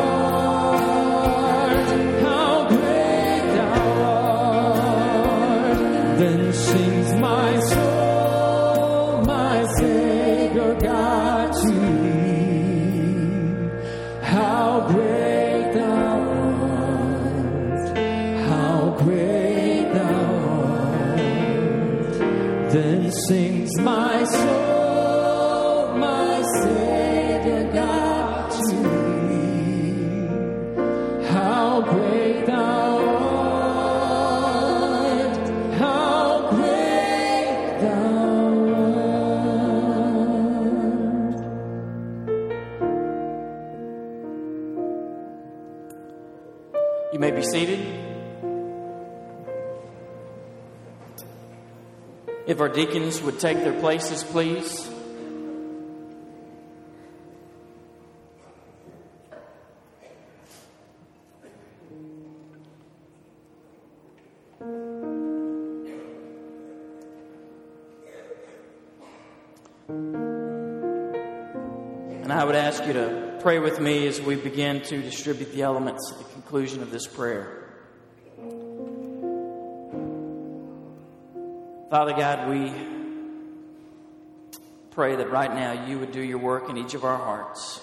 art, how great thou art. Then sings my soul, my Savior God, to thee. How great thou art, how great thou art. Then sings my soul, my Savior God, to thee. How great thou art, how great thou art. You may be seated. If our deacons would take their places, please. And I would ask you to pray with me as we begin to distribute the elements at the conclusion of this prayer. Father God, we pray that right now you would do your work in each of our hearts.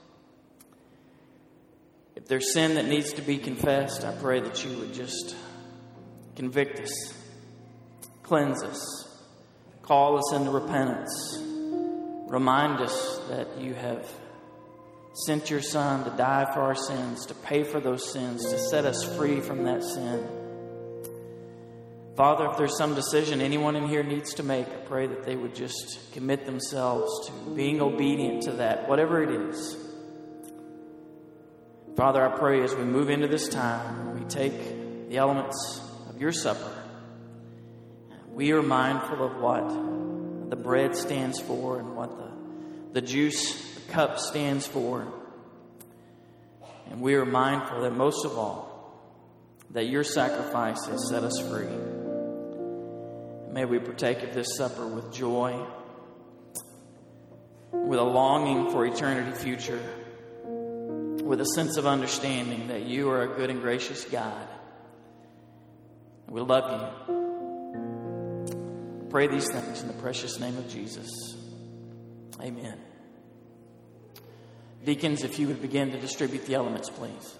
If there's sin that needs to be confessed, I pray that you would just convict us, cleanse us, call us into repentance, remind us that you have sent your Son to die for our sins, to pay for those sins, to set us free from that sin. Father, if there's some decision anyone in here needs to make, I pray that they would just commit themselves to being obedient to that, whatever it is. Father, I pray as we move into this time, we take the elements of your supper. We are mindful of what the bread stands for and what the, the juice, the cup stands for. And we are mindful that most of all, that your sacrifice has set us free. May we partake of this supper with joy, with a longing for eternity future, with a sense of understanding that you are a good and gracious God. We love you. Pray these things in the precious name of Jesus. Amen. Deacons, if you would begin to distribute the elements, please.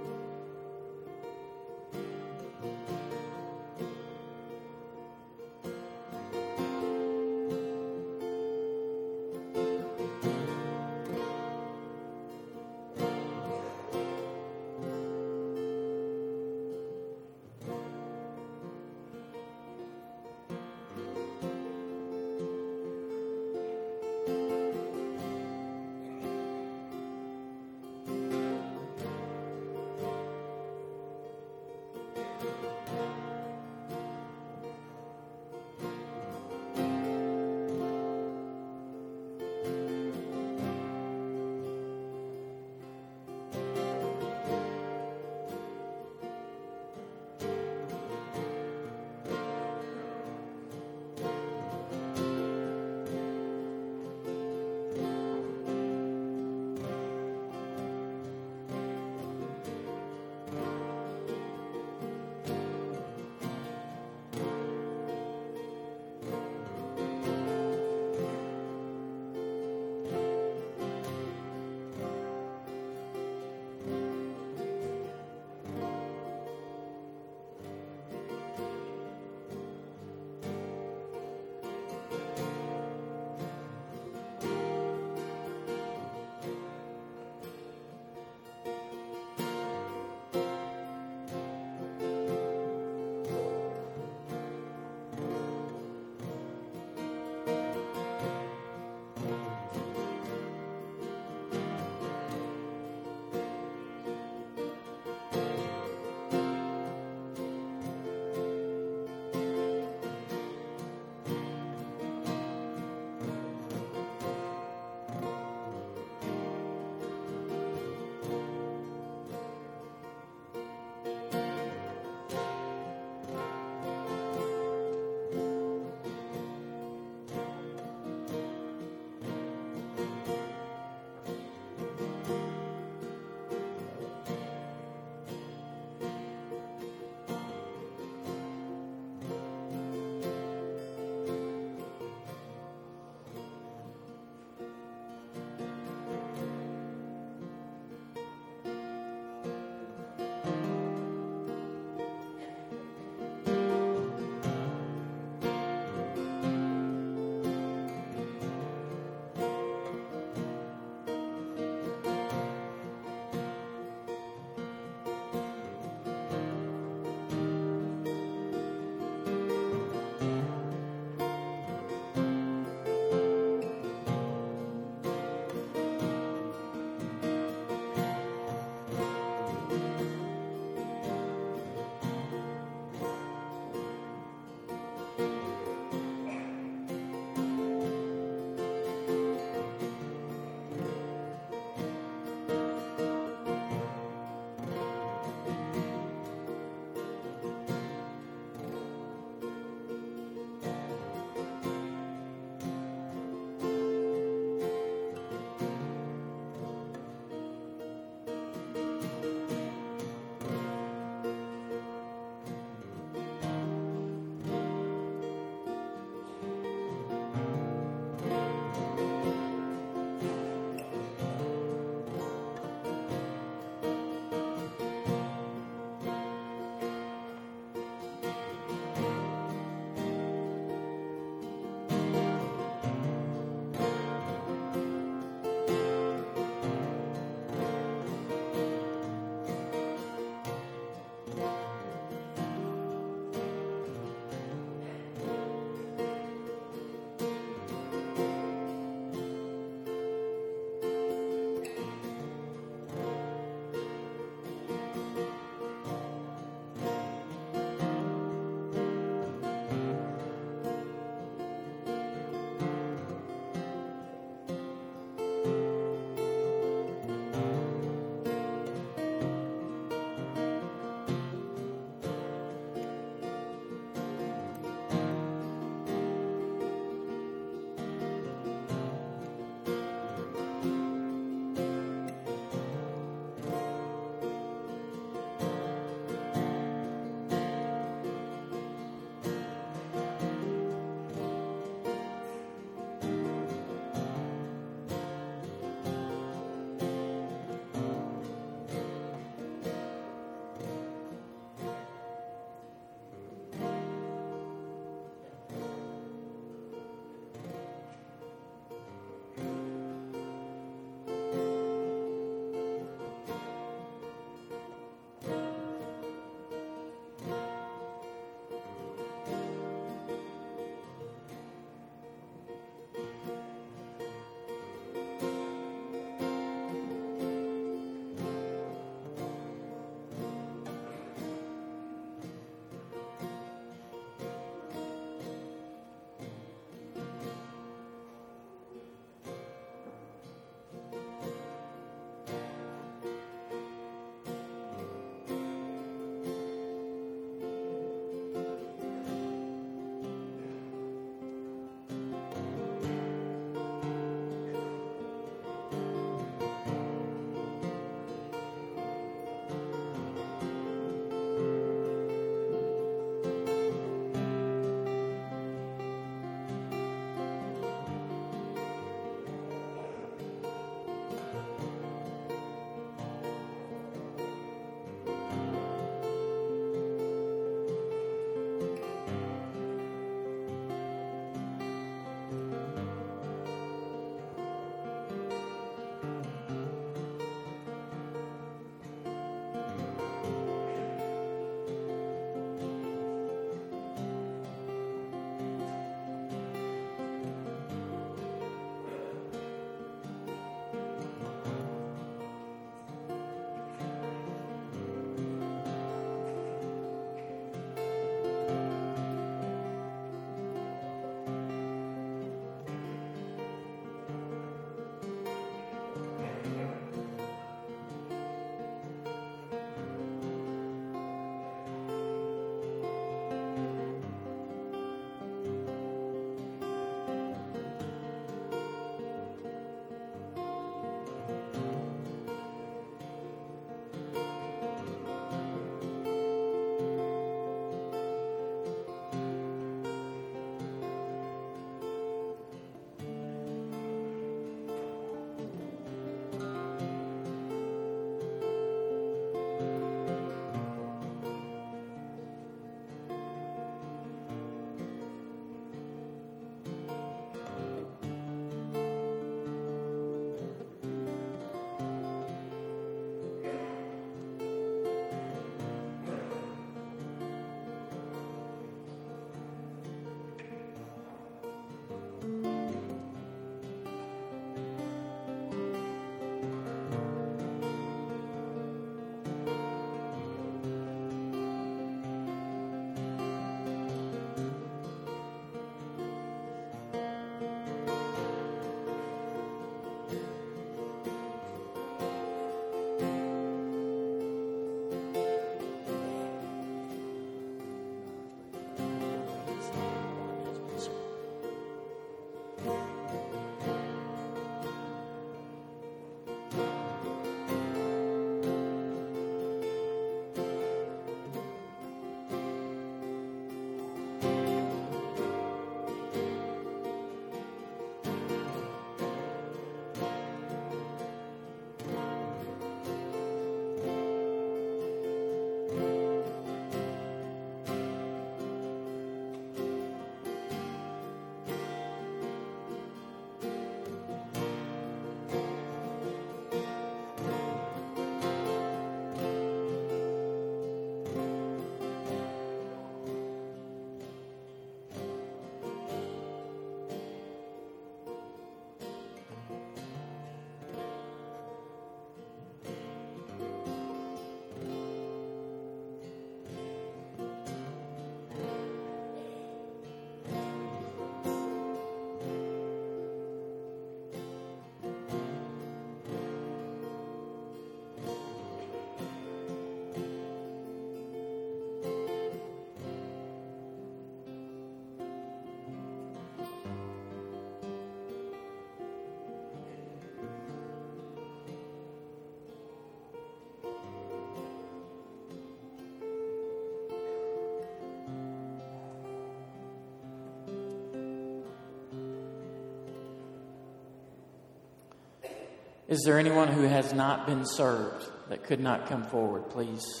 Is there anyone who has not been served that could not come forward? Please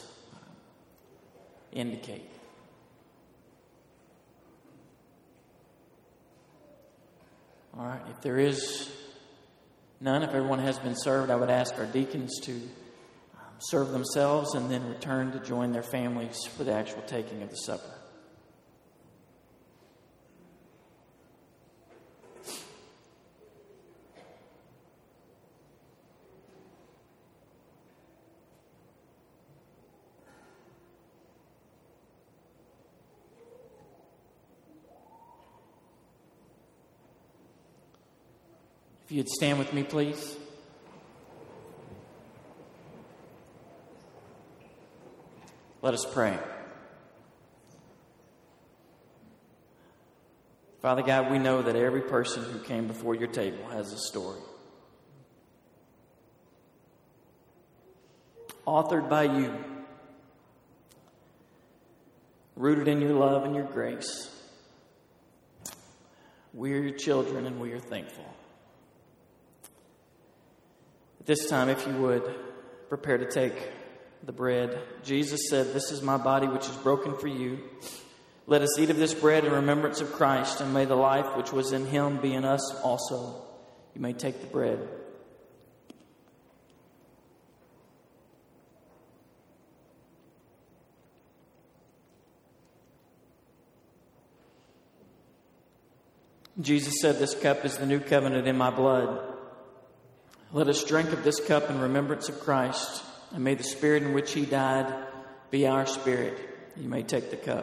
indicate. All right, if there is none, if everyone has been served, I would ask our deacons to um, serve themselves and then return to join their families for the actual taking of the supper. If you'd stand with me, please. Let us pray. Father God, we know that every person who came before your table has a story. Authored by you. Rooted in your love and your grace. We are your children and we are thankful. At this time, if you would, prepare to take the bread. Jesus said, "This is my body which is broken for you. Let us eat of this bread in remembrance of Christ, and may the life which was in him be in us also." You may take the bread. Jesus said, "This cup is the new covenant in my blood. Let us drink of this cup in remembrance of Christ, and may the Spirit in which he died be our spirit." You may take the cup.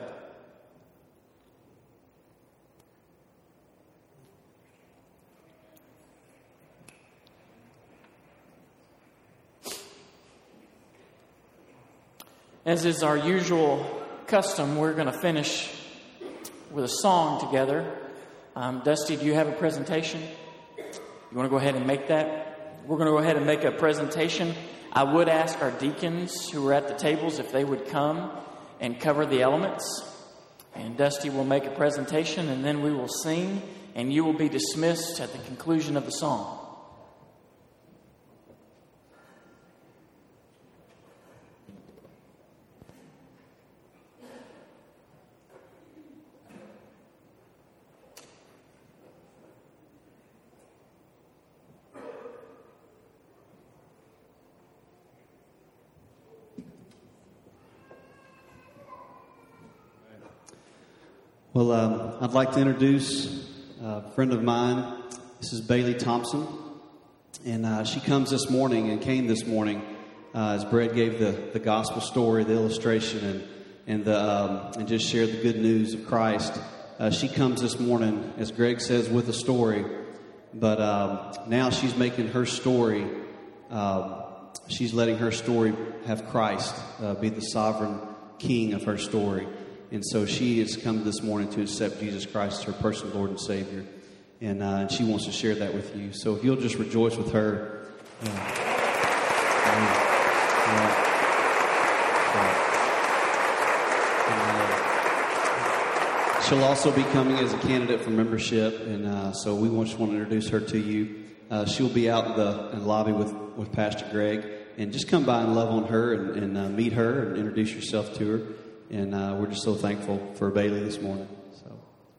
As is our usual custom, we're going to finish with a song together. Um, Dusty, do you have a presentation? You want to go ahead and make that? We're going to go ahead and make a presentation. I would ask our deacons who are at the tables if they would come and cover the elements. And Dusty will make a presentation, and then we will sing, and you will be dismissed at the conclusion of the song. Well, um, I'd like to introduce a friend of mine. This is Bailey Thompson. And uh, she comes this morning and came this morning uh, as Brett gave the, the gospel story, the illustration, and and the um, and just shared the good news of Christ. Uh, she comes this morning, as Greg says, with a story. But um, now she's making her story, um, she's letting her story have Christ uh, be the sovereign king of her story. And so she has come this morning to accept Jesus Christ as her personal Lord and Savior. And, uh, and she wants to share that with you. So if you'll just rejoice with her. Uh, uh, uh, she'll also be coming as a candidate for membership. And uh, so we just want to introduce her to you. Uh, she'll be out in the, in the lobby with, with Pastor Greg. And just come by and love on her and, and uh, meet her and introduce yourself to her. And uh, we're just so thankful for Bailey this morning. So,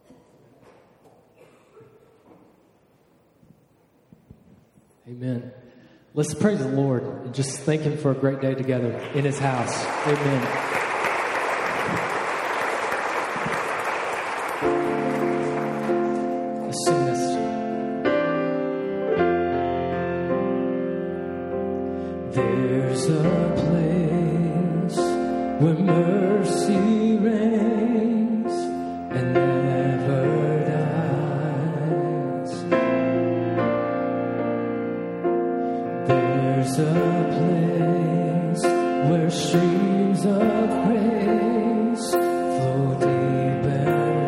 Amen. Let's praise the Lord and just thank Him for a great day together in His house. Amen. Let's sing this. There's a place where mercy reigns and never dies. There's a place where streams of grace flow deep and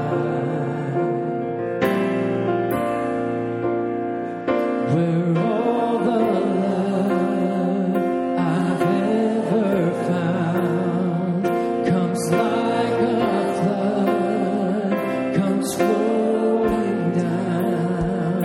wide, where all the love I've ever found comes like a flood, comes flowing down.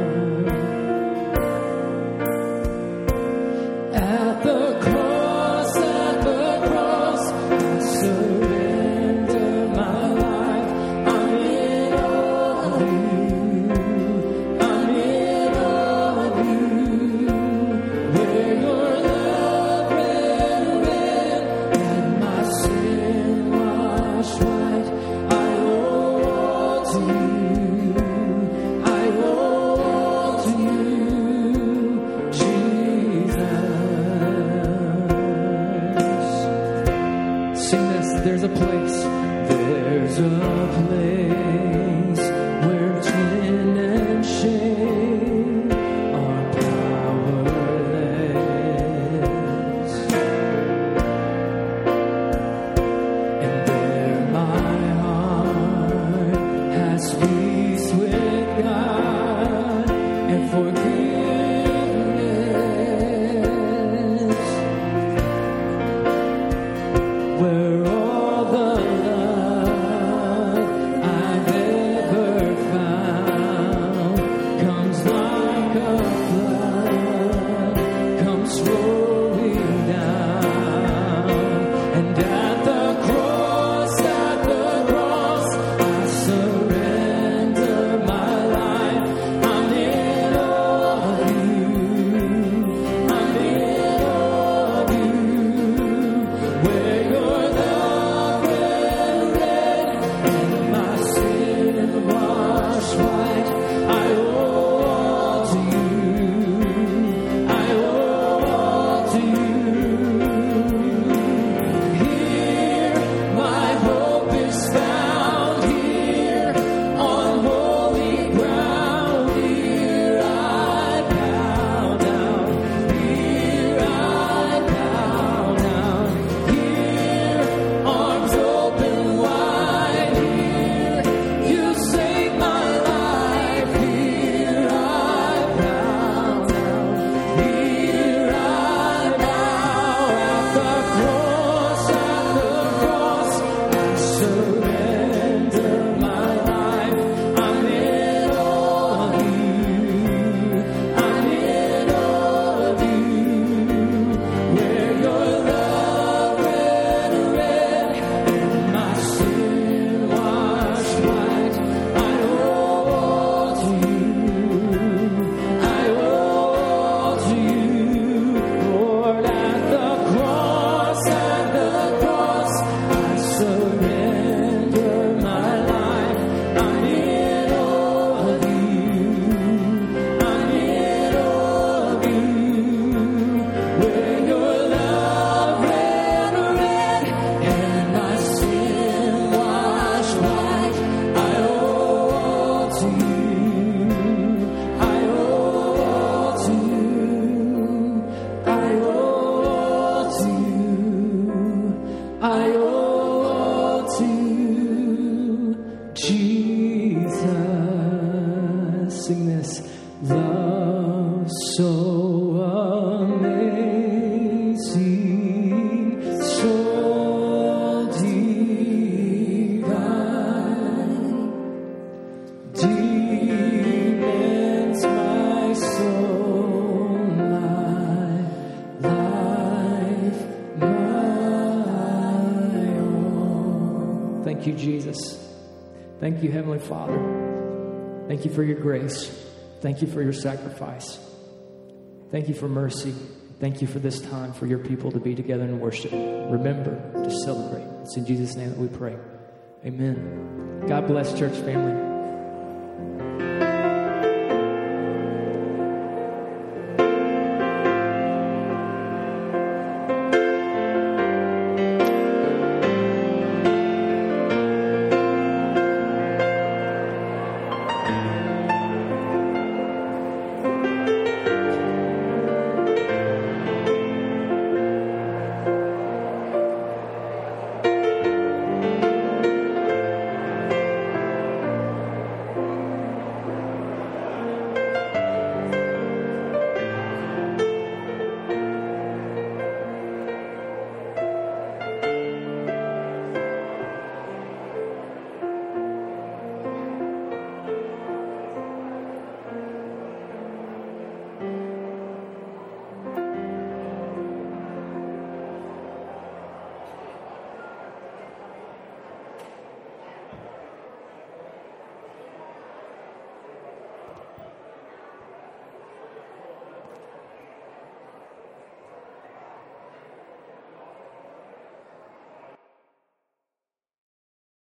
At the cross, at the cross, I surrender my life. I'm in all of you. I'm in all of you. Where your love ran red and my sin washed white. I owe all to you. I owe all to you, Jesus. Sing this. There's a place. There's a place where sin and shame are powerless. And there my heart has peace with God and forgiveness. Where all the love I've ever found comes like a flood, comes flowing down. And at the cross, at the cross, I surrender Love so amazing, so divine, deepens my soul, my life, my own. Thank you, Jesus. Thank you, Heavenly Father. Thank you for your grace. Thank you for your sacrifice. Thank you for mercy. Thank you for this time for your people to be together and worship. Remember to celebrate. It's in Jesus' name that we pray. Amen. God bless, church family.